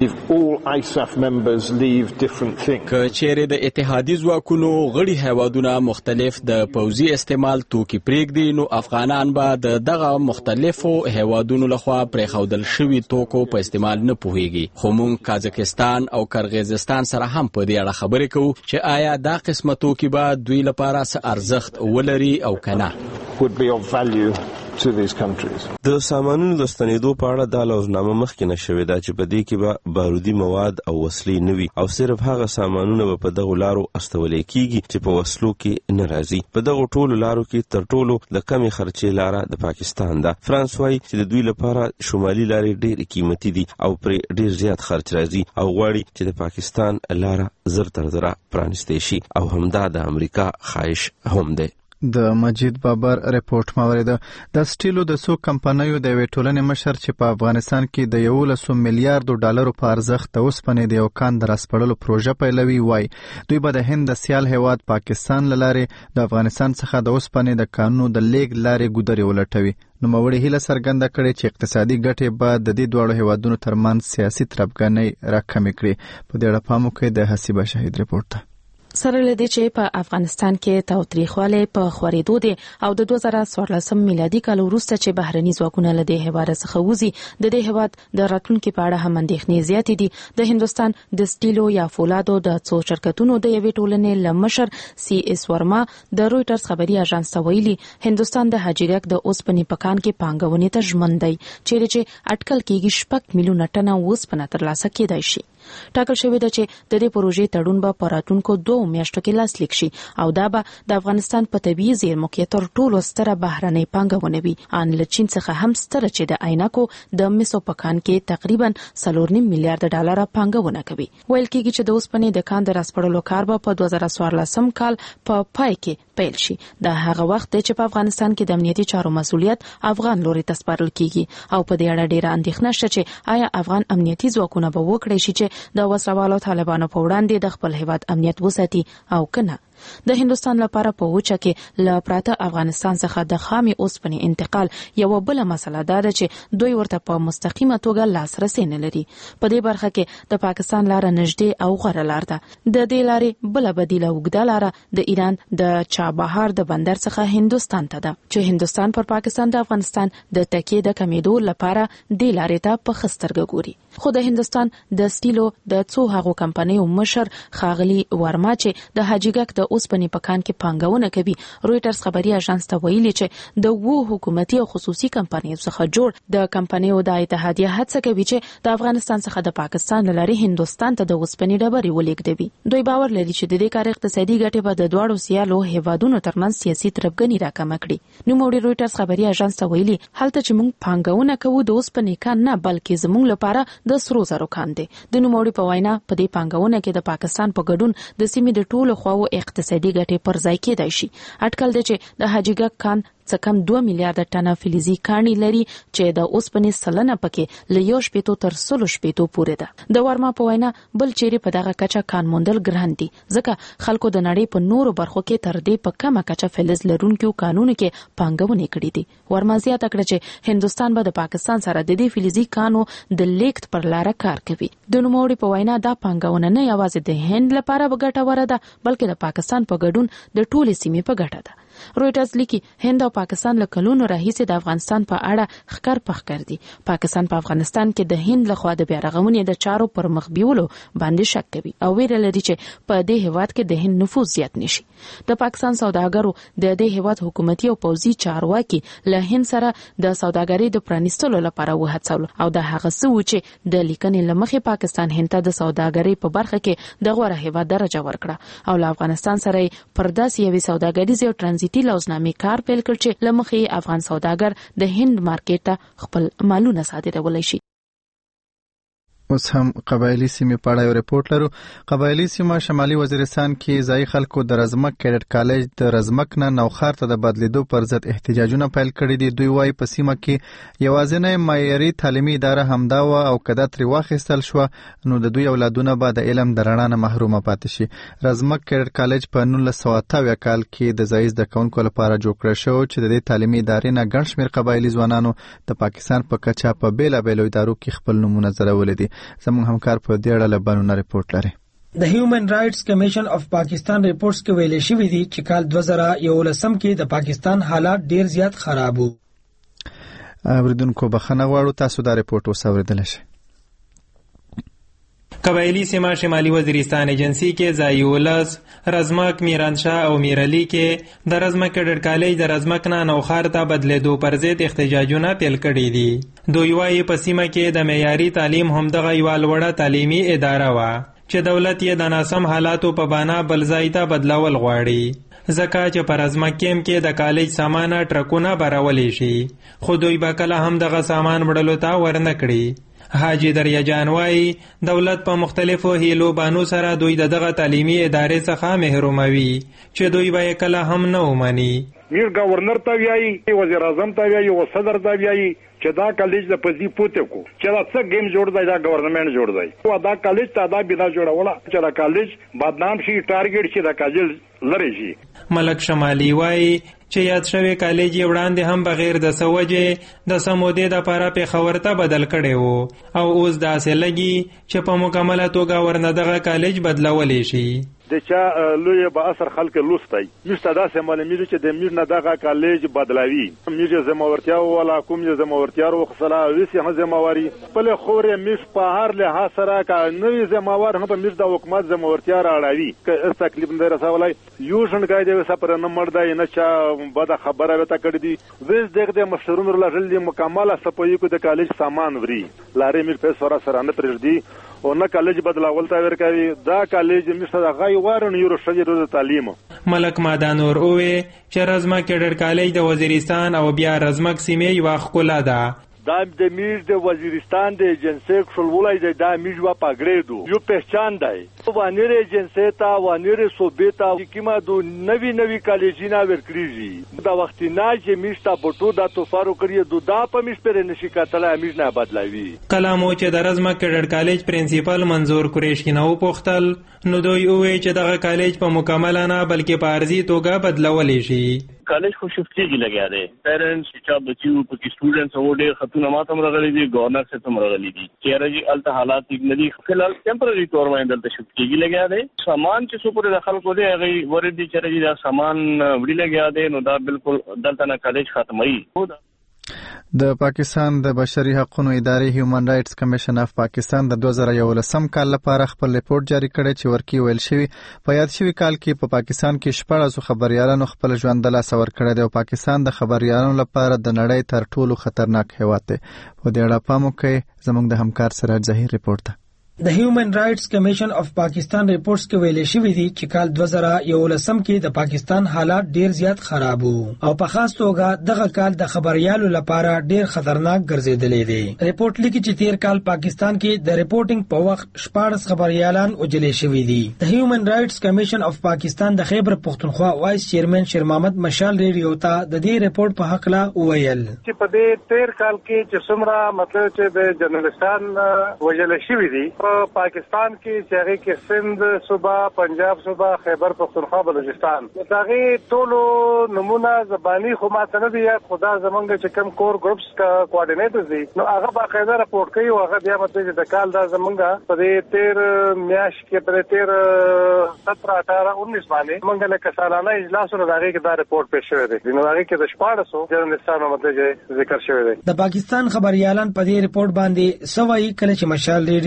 که چیرې د اتحادیې ځواکونو غړي هیوادونه مختلف د پوځي استعمال توکي پرېږدي نو افغانان به د دغه مختلفو هیوادونو لخوا پرېښودل شوي توکو په استعمال نه پوهیږي. خو موږ کازاکستان او کرغیزستان سره هم په دې اړه خبرې کوو چې آیا دا قسمه توکي به دوی لپاره څه ارزښت ولري او کنه. د سامانونو د ستنېدو په اړه دا لوزنامه مخکې نه شوې ده چې په دې کې به بارودي مواد او وسلې نه وي او صرف هغه سامانونه به په دغو لارو استولی کیږي چې په وسلو کې نه راځي. په دغو ټولو لارو کې تر ټولو د کمې خرچې لاره د پاکستان ده. فرانس وایي چې د دوی لپاره شمالي لارې ډېرې قیمتي دي او پرې ډېر زیات خرچ راځي او غواړي چې د پاکستان لاره زر تر زره پرانیستی شي او همدا د امریکا خواهش هم دی. د مجید بابر رپورت ماوریده. د سټیلو د څو کمپنیو د یوې ټولنې مشر چې په افغانستان کې د یولس میلیارډو ډالرو په ارزښت د اوسپنې د یو کان د راسپړلو پروژه پیلوي وای دوی به د هند د سیال هیواد پاکستان له لارې د افغانستان څخه د اوسپنې د کانونو د لیږد لارې ګودرې ولټوي. نوموړي هیله څرګنده کړې چې اقتصادي ګټې به د دې دواړو هیوادونو ترمنځ سیاسي تربګنۍ راکمې کړي. په دې اړه پام وکړئ د حسیبه شهید رپورت ته. سره لدی چې په افغانستان کې تاوتریخواله په خورېدو دي او د دوه زره څوارلسم میلادي کال وروسته چې بهرني ځواکونه له دې هیواد څخه وځي د دې هیواد د راتلونکو په اړه هم اندېښنې زیاتې دي. د هندستان د سټیلو یا فولادو د څو شرکتونو د یوې ټولنې لمشر سی اس ورما د رويټرز خبري اژانس ته ویلي هندستان د حاجیګک د اوسپنې پکان کې پانګونې ته ژمن دی چې اټکل کېږي شپږ میلیونه ټنه اوسپنه ترلاسه کېدای شي. ټاکل شوی دی چې د دې پروژې تړون به په راتلونکو دوه میاشتو کې لاسلیک شي او دا به د افغانستان په طبیعي زیرمو کې تر ټولو ستره بهرنۍ پانګونه وي. ان له چین څخه هم ستره چې د عینکو د مسو پکان کې تقریبا څلور نیم میلیارډ ډالر پانګونه کوي. ویل کېږي چې د اوسپنې د کان د راسپړلو کار به په دوه زره څوارلسم کال په پای کې پیل شي. دا هغه وخت دی چې په افغانستان کې د امنیتي چارو مسؤلیت افغان لوري ته سپارل کیږي او په دې اړه ډیره اندېښنه شته چې آیا افغان امنیتي ځواکونه به وکړي شي چې د وسلوالو طالبانو په وړاندې د خپل هیواد امنیت وساتي او کنه. د هندستان لپاره په وچه کې ل پراته افغانستان څخه د خامي اوسپنې انتقال یو بل مسله ده چې دوی ورته په مستقیمه توګه لاسرسي نه لري. په دې برخه کې د پاکستان لار نږدې او غوره لار ده. د دې لارې بل بدیله وګړه لار د ایران د چابهار د بندر څخه هندستان ته ده چې هندستان پر پاکستان د افغانستان د تکیې د کمیدو لپاره د لارې ته په خسترګ ګوري. خو د هندستان د سټیلو د څو هغو کمپنیو مشر خاغلی ورما چې د حاجیګک د اوسپنې پکان کې پانګونه کوي رويټرز خبري اژانس ته ویلي چې د وو حکومتي او خصوصي کمپنیو څخه جوړ د کمپنیو د اتحادیه هڅه کوي چې د افغانستان څخه د پاکستان لاري هندستان ته د اوسپنې ډبرې ولېږدوي. دوی باور لري چې د دې کار اقتصادي ګټې به د دواړو سیالو هیوادونو ترمنځ سیاسي تربګنۍ راکمه کړي. نو موږ رويټرز خبري اژانس ته ویلي هلته چې موږ پانګونه کوو د اوسپنې کان نه بلکې زموږ لپاره د سرو زرو کان دی. د نوموړي په وینا په دې پانګونه کې د پاکستان په ګډون د سیمې د ټولو خواو اقتصادي ګټې پر ځای کېدای شي. اټکل دی چې د حاجیګک کان څه کم دوه میلیارډ ټنه فلزي کاني لري چې د اوسپنې سلنه پکې له یو شپېتو تر سلو شپېتو پورې ده. د ورما په وینا بل چیرې په دغه کچه کان موندل ګران دي ځکه خلکو د نړۍ په نورو برخو کې تر دې په کمه کچه فلز لرونکو کانونو کې پانګونه کړې دي. ورما زیاته کړه چې هندستان به د پاکستان سره د دې فلزي کانو د لیکت پر لار کار کوي. د نوموړي په وینا دا پانګونه نه یوازې د هند لپاره ګټوره ده بلکې د پاکستان په ګډون د ټولې سیمې په ګټه ده. رويټرز لیکي هند او پاکستان له کلونو راهیسې د افغانستان په اړه خکر پخ کړي. پاکستان په افغانستان کې د هند لخوا د بیارغونې د چارو پر مخ بیولو باندې شک کوي او ویره لري چې په دې هیواد کې د هند نفوذ زیات نشي. د پاکستان سوداګرو د دې هیواد حکومتي او پوځي چارواکي له هند سره د سوداګرۍ د پرانیستلو لپاره وهڅول او د هغه څه و چې د لیکنې لمخې پاکستان هند ته د سوداګرۍ په برخه کې د غوړه هیواد درجه ورکړه او له افغانستان سره پر داسې یوې سوداګریزې او ترانزیتي لوزنامې کار پیل کړ چې لمخې افغان سوداګر د هند مارکیټ ته خپل مالونه صادرولی شي. اوس هم قبایلی سیمې په اړه یو ریپورت لرو. قبایلی سیمه شمالي وزیرستان کې ځایي خلکو د رزمک کیډټ کالج د رزمک نه نوخار ته د بدلیدو پر ضد احتجاجونه پیل کړي دي. دوی وايي په سیمه کې یوازینی معیاري تعلیمي اداره همدا وه او که دا ترې واخیستل شوه نو د دوی اولادونه به د علم د رڼا نه محرومه پاتې شي. رزمک کیډټ کالج په نولس سوه اته اویا کال کې د ځایي زده کوونکو لپاره جوړ کړی شو چې د دې تعلیمي ادارې نه ګڼ شمېر قبایلي ځوانانو د پاکستان په کچه په بېلابېلو ادارو کې خپل نومونه ځړولي دي. زموږ همکار په دې اړه له بنونه ریپورت لري. د هیومن رائټس کمیشن اف پاکستان ریپورتس کې ویل شوی دی چې کال دوه زره یولسم کې د پاکستان حالات ډیر زیات خراب وو. اوریدونکو بخښنه غواړو، تاسو دا ریپورت اوسوریدلی شئ. قبایلی سیمه شمالی وزیرستان ایجنسی کې ځایي ولس رزمک، میرانشاه او میرعلی کې د رزمک کیډټ کالج د رزمک نه نوخار ته بدلیدو پر ضد احتجاجونه پیل کړي دي. دوی وايي په سیمه کې د معیاري تعلیم همدغه یوه لوړه تعلیمي اداره وه چې دولت یې د ناسم حالاتو په بنا بل ځای ته بدلول غواړي، ځکه چې په رزمک کیم کې د کالج سامانه ټرکونه براولی شي، خو دوی به کله هم دغه سامان وړلو ته ورنه کړي. حاجی دریا جان وايي دولت په مختلفو هیلو بانو سره دوی دغه تعلیمي ادارې څخه محروموي چې دوی به کله هم نه ومني. میر گورنر ته ویایي، وزیر اعظم ته ویایي او صدر ته ویایي چې دا کالج د پزی پوتې کو چې دا څه گیم جوړ دی، دا گورنمنت جوړ دی او دا کالج ته دا بنا جوړوله چې دا کالج بدنام شي، ټارګټ شي، دا کالج لری شي. ملک شمالی وايي چې یاد شوی کالج یې وړاندې هم بغیر د سوجې د سمودې د پاره په خبرته بدل کړي وو او اوس داسې لګي چې په مکمله توګه ورنه دغه کالج بدلولی شي. د چا لوی به اثر خلک لوستای مشته داسې معلومیږي چې د میر نه دغه کالج بدلوي. میر زموارتیا ولا کوم زموارتیا وخصلا وسی هم زمواري بل خورې مش په هر له سره کا نوې زموار هم په میر د حکومت زموارتیا راړوي که تکلیف نه رسولای یو شن قاعده وسپر نه مردا نه چا بد خبره وته کړی دي. وز دغه د مشرونو لږل دي مکمله سپوي کو د کالج سامان وري لارې میر په سره سره نه پرېږدي او نه کالج بدلاول تا ورکوي. دا کالج مشته د غي وارن یورو شجره د تعلیم. ملک مادانور اوه چې رزمک کیډټ کالج د وزیرستان او بیا رزمک سیمې یو خپل ده. دا د میر د وزیرستان د ایجنسی خپلولای دی، دا میجوا پاګړېدو یو پہچان دی. وانیر ایجنسی تا وانیر صوبې تا کیما دو نوی نوی کالجینا ورکړي دا وخت نه چې میشتا بټو دا تو فارو کړی دو دا په میش پر نشي کاتله میش نه بدلاوي. کلامو چې د رزمک کیډټ کالج پرنسپل منظور قریشی نو پوښتل نو دوی وې چې دغه کالج په مکمل نه بلکې په عارضی توګه بدلول شي. کالج خو شفت کېږي لګیا دی، پیرنټس چې بچیو پکې سټوډنټس او ډېر خطونه ماته مرغلي دي، گورنر سے تم مرغلي دي چیرې جی الته حالات ټیک نه دي. فلحال ټیمپرری تور باندې دلته شفت کېږي لګیا دی. سامان چې څو پورې داخل کو دی هغه ورې دي چې دا سامان وړي لګیا دی نو دا بالکل دلته نه کالج ختمي. د پاکستان د بشري حقوقو ادارې هیومن رائټس کمیشن اف پاکستان د دوه زره یولسم کال لپاره خپل ریپورت جاری کړی چې ورکی ویل شوی په یاد شوی کال کې په پا پاکستان کې شپږ خبريالانو خپل ژوند د لاس ور کړی دی او پاکستان د خبريالانو لپاره د نړۍ تر ټولو خطرناک هیواد دی. په دې اړه پام وکړئ. زموږ د همکار سراج ظهیر ریپورت ده. د هیومن رائټس کمیشن اف پاکستان ریپورتس کې ویل شوی دی چې کال دوه زره یولسم کې د پاکستان حالات ډیر زیات خراب وو او په خاص توګه دغه کال د خبريالو لپاره ډیر خطرناک ګرځیدلی دی. ریپورت لیکي چې تیر کال پاکستان کې د ریپورټینګ په وخت شپږ خبريالان وجلې شوی دي. د هیومن رائټس کمیشن اف پاکستان د خیبر پختونخوا وایس چیرمن شیر محمد مشال ریډیو ته د دې ریپورت په حق لا ویل چې په دې تیر کال کې چې څومره مطلب چې د جرنالستان وجلې شوی دي پاکستان کې چې هغه کې سند صوبه، پنجاب صوبه، خیبر پختونخوا، بلوچستان دغه ټولو نمونه زبانی خو ماته نه دی خدا زمونږ چې کم کور ګروپس کا کوارډینیټرز دي نو هغه باقاعده راپورټ کوي او هغه بیا مطلب چې د کال دا زمونږ په دې تیر میاش کې په تیر سترہ اٹھارہ انیس باندې موږ له سالانه اجلاس سره دغه کې دا راپورټ پیښ شوی دی. نو هغه کې د شپږ سو جرنالستانو مطلب ذکر شوی دی. د پاکستان خبريالان په دې ریپورت باندې سوای کله چې مشال ریډیو د خبر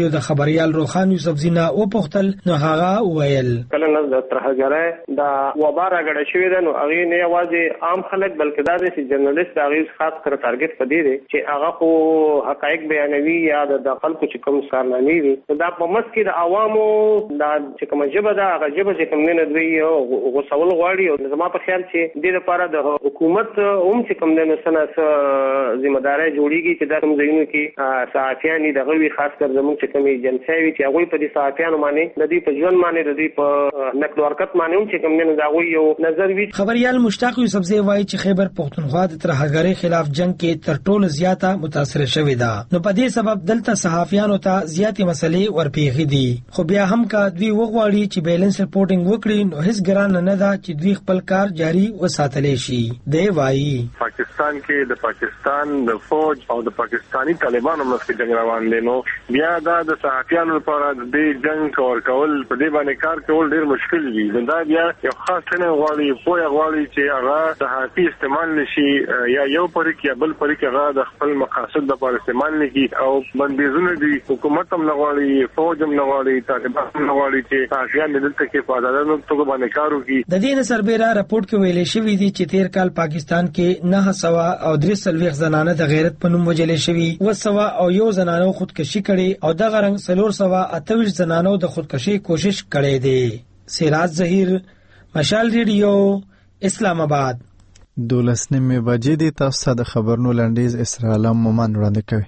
خبريال روخان یوسف زینا او پختل نو هغه ویل کله نه د ترهګره دا وبا راګړې شوې ده نو هغه نه یوازې عام خلک بلکې دا د جرنالست هغه خاص کر ټارګټ پدې دي چې هغه خو حقایق بیانوي یا د خلکو چې کوم کارنامې دي دا په مس کې د عوامو دا چې کوم جبه دا هغه جبه چې کوم نه دوی غوسول غواړي او زما په خیال چې د لپاره د حکومت هم چې کوم نه سنه ذمہ داري جوړیږي چې دا کوم ځایونو کې صحافیان د غوي خاص کر زموږ چې کوم ایجنسي چې هغه په دې صحافیانو باندې د دې په ژوند باندې د دې په نقد ورکت باندې هم چې کوم نه دا غوي یو نظر وی خبريال مشتاق یوسف زی وایي چې خیبر پختونخوا د ترهګرۍ خلاف جنگ کې تر ټولو زیاته متاثر شوې ده نو په دې سبب دلته صحافیانو ته زیاتې مسلې ورپېښې دي خو بیا هم کا دوی وغواړي چې بیلانس رپورټینګ وکړي نو هیڅ ګران نه ده چې دوی خپل کار جاري وساتلی شي دی وایي پاکستان کې د پاکستان د فوج او د پاکستانی طالبانو مسله جنگ روان دي نو بیا دا د صحافیانو لپاره د جنگ کول کول په دې باندې کار کول ډیر مشکل وي دا بیا یو خاص نه غواړي پوهه غواړي چې هغه صحافي استعمال نشي یا یو پرې کې بل پرې کې هغه د خپل مقاصد لپاره استعمال نکي او بندیزونه دي حکومت هم لغواړي فوج هم لغواړي طالبان هم لغواړي چې صحافیان دلته کې په آزادانه توګه باندې کار وکړي د دې سربېره راپورټ کې ویل شوی دی چې تیر کال پاکستان کې نه سوا او درې سلويخ زنانه د غیرت په نوم وجلې شوی و سوا او یو زنانه خودکشي کړي او د غرنګ سلور سوا اتویش زنانه د خودکشي کوشش کړي دي سراج ظهیر مشال ریډیو اسلام آباد دولس نیمه بجې دي تاسو د خبرونو لنډیز اسرائیل مومن وړاندې کوي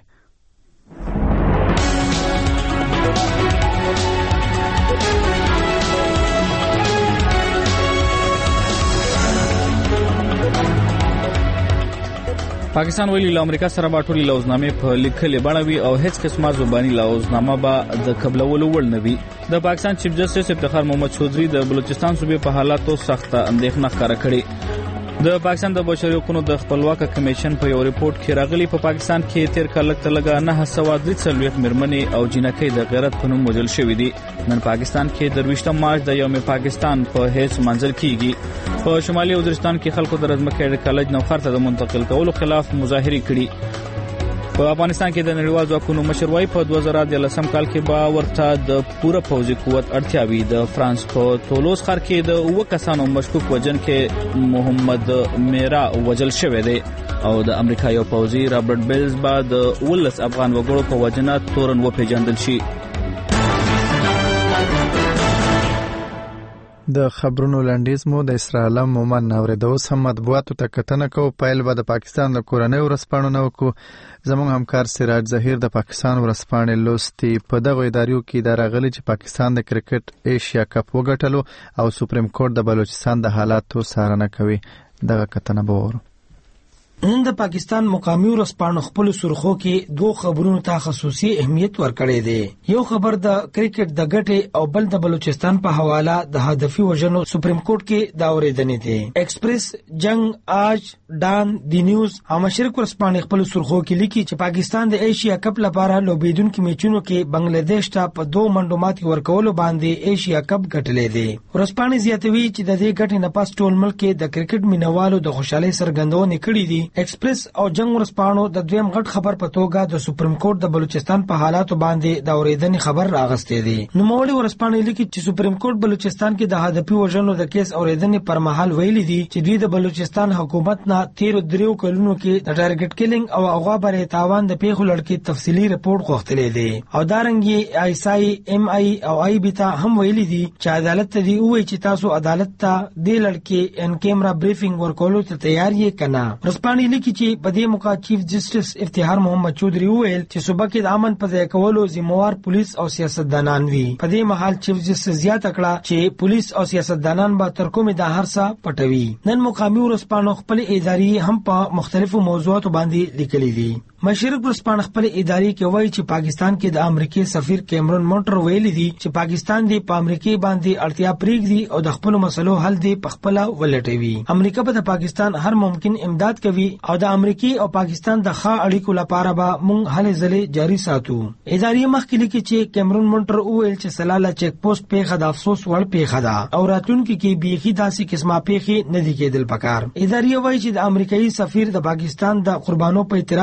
پاکستان ویلي له امریکا سره به ټولې لوزنامې په لیکلې بڼه وي او هیڅ قسمه زبانی لوزنامه به د قبلولو وړ نه وي د پاکستان چیف جسټس افتخار محمد چودھری د بلوچستان صوبې په حالاتو سخته اندېښنه ښکاره کړې د پاکستان د بشري حقوقو د خپلواک کمیشن په یو ریپورت کې راغلي په پا پاکستان کې تیر کال لږ لږه نه سوا درې څلوېښت مېرمنې او جنکۍ د غیرت په نوم وژل شوې دي نن پاکستان کې د درویشتم مارچ د یوم پاکستان په هیڅ منځل کیږي په شمالي وزیرستان کې خلکو د رزمکې کالج نوخر ته د منتقل کولو خلاف مظاهرې کړي په افغانستان کې د نړیوال ځواکونو مشر وايي په دوه زره دولسم کال کې به ورته د پوره پوځي قوت اړتیا وي د فرانس په تولوز ښار کې د اوه کسانو مشکوک وژن کې محمد میرا وژل شوی دی او د امریکا یو پوځي رابرټ بیلز به د ولس افغان وګړو په وژنه تورن وپیژندل شي د خبرونو لنډیز مو د اسرائیل مومن اوریدو سم مطبوعاتو ته کتنه کو پایل به د پاکستان د کورنۍ ورسپانو نو کو زموږ همکار سراج ظهیر د پاکستان ورسپانې لوستي په دغه ادارو کې د راغلي چې پاکستان د کرکټ ایشیا کپ وګټلو او سپریم کورټ د بلوچستان د حالاتو څارنه کوي دغه کتنه به ورو نن د پاکستان مقامی ورسپانو خپل سرخو کې دوه خبرونو ته خصوصي اهمیت ورکړی دی یو خبر د کرکټ د ګټې او بل د بلوچستان په حواله د هدفي وژنو سپریم کورټ کې دا اورېدنې دي ایکسپریس جنگ آج ډان دی نیوز او مشرق ورسپانو خپل سرخو کې لیکي چې پاکستان د ایشیا کپ لپاره لوبیدونکو میچونو کې بنگلاديش ته په دوه منډو ماتې ورکولو باندې ایشیا کپ ګټلې دي ورسپانو زیاتوي چې د دې ګټې نه پس ټول ملک د کرکټ مینوالو د خوشحالي سرګندونه کړې دي ایکسپریس او جنگ ورسپانو د دویم غټ خبر په توګه د سپریم کورټ د بلوچستان په حالاتو باندې د اوریدنې خبر راغستې دي نو مولوی ورسپانو لیکي چې سپریم کورټ بلوچستان کې د هدفي وژنو د کیس اوریدنې پر مهال ویلي دي چې دوی د بلوچستان حکومت نه تیر دریو کلونو کې د ټارګټ کیلینګ او هغه برې تاوان د پیښو لړ تفصیلی رپورت غوښتلې دي او دارنګي آی اس آی ایم آی او آی بی ته هم ویلي دي چې عدالت ته دی وایي چې تاسو عدالت ته د لړ کې ان کیمرا بریفینګ ورکولو ته تیار یې کنا ورسپانو لیکي چې په دې موقع چیف جسټس افتخار محمد چودھری ویل چې صوبه کې د امن په ځای کولو ذمہوار پولیس او سیاستدانان وي په دې مهال چیف جسټس زیاته کړه چې پولیس او سیاستدانان به تر کومه د هر څه پټوي نن مقامی ورسپانو خپل ادارې هم په مختلفو موضوعاتو باندې لیکلي دي مشرق ورسپانو خپل ادارې کې وایي چې پاکستان کې د امریکای سفیر کیمرون مونټر ویلي دي چې پاکستان دی په امریکای باندې اړتیا پرېږدي او د خپل مسلو حل دی په خپل ولټوي امریکا به د پاکستان هر ممکن امداد کوي او د امریکای او پاکستان د ښه اړیکو لپاره به مونږ هلې ځلې جاري ساتو ادارې مخکې لیکي چې کیمرون مونټر وویل چې سلاله چیک پوسټ پیښه د افسوس وړ پیښه ده او راتلونکي کې بیخي داسې قسمه پیښې نه دي کېدل پکار ادارې وایي چې د امریکایي سفیر د پاکستان د قربانو په اعتراف کولو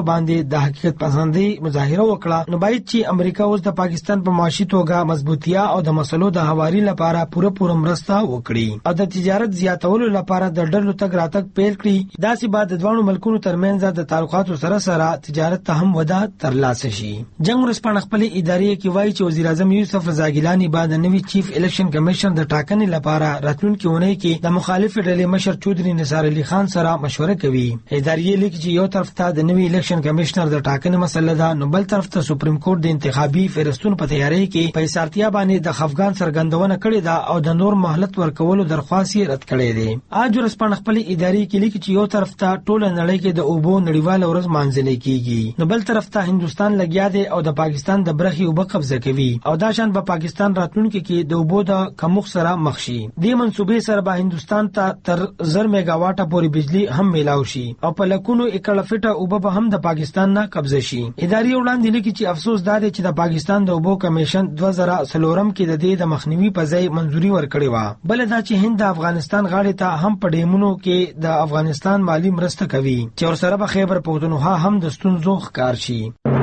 باندې د حقیقت پسندۍ مظاهره وکړه، نو باید چې امریکا اوس د پاکستان په معاشي توګه مضبوطیا او د مسلو د هواري لپاره پوره پوره مرسته وکړي او د تجارت زیاتولو لپاره د ډلو تګ راتګ پیل کړي. داسې بعد د دوه ملکونو ترمنځ د تعلقاتو سره سره تجارت ته هم وده ترلاسه شي. جنگ ورسپانه خپل ادارې کې وایي چې وزیر اعظم یوسف رضا ګیلانی بعد نوی چیف الیکشن کمیشن د ټاکنې لپاره راتلونکي اونۍ کې د مخالف ډلې مشر چودري نثار علي خان سره مشوره کوي. ادارې لیک چې یو طرف ته د نوی الیکشن کمیشنر د ټاکنې مسله ده، نو بل طرف ته سپریم کورټ د انتخابي فهرستونو په تیاری کې په اسارتیا باندې د خفګان څرګندونه کړې ده او د نور مهلت ورکولو درخواست یې رد کړې ده. اج ورسپانه خپل ادارې کې لیک چې یو طرف ته ټول نړۍ کې د اوبو نړیواله ورځ مانځل کیږي، نو بل طرف ته هندستان لګیا دی او د پاکستان د برخي اوبه قبضه کوي او دا شان په پاکستان راتلونکي کې د اوبو د کمښت سره مخ شي. دې منصوبې سره به هندستان ته تر زر میگا واټه پورې بجلی هم میلاو شي او په لکونو ایکړه فټه اوبه به هم د پاکستان نه قبضه شي. ادارې وړاندې لیکي چې افسوس دا دی چې د پاکستان د اوبو کمیشن دوه زره څلورم کې د دې د مخنیوي په ځای منځوري ورکړې و، بل دا چې هند د افغانستان غاړې ته هم په ډیمونو کې د افغانستان مالی مرسته کوي چې ورسره به خیبر پختونخوا هم د ستونزو ښکار شي.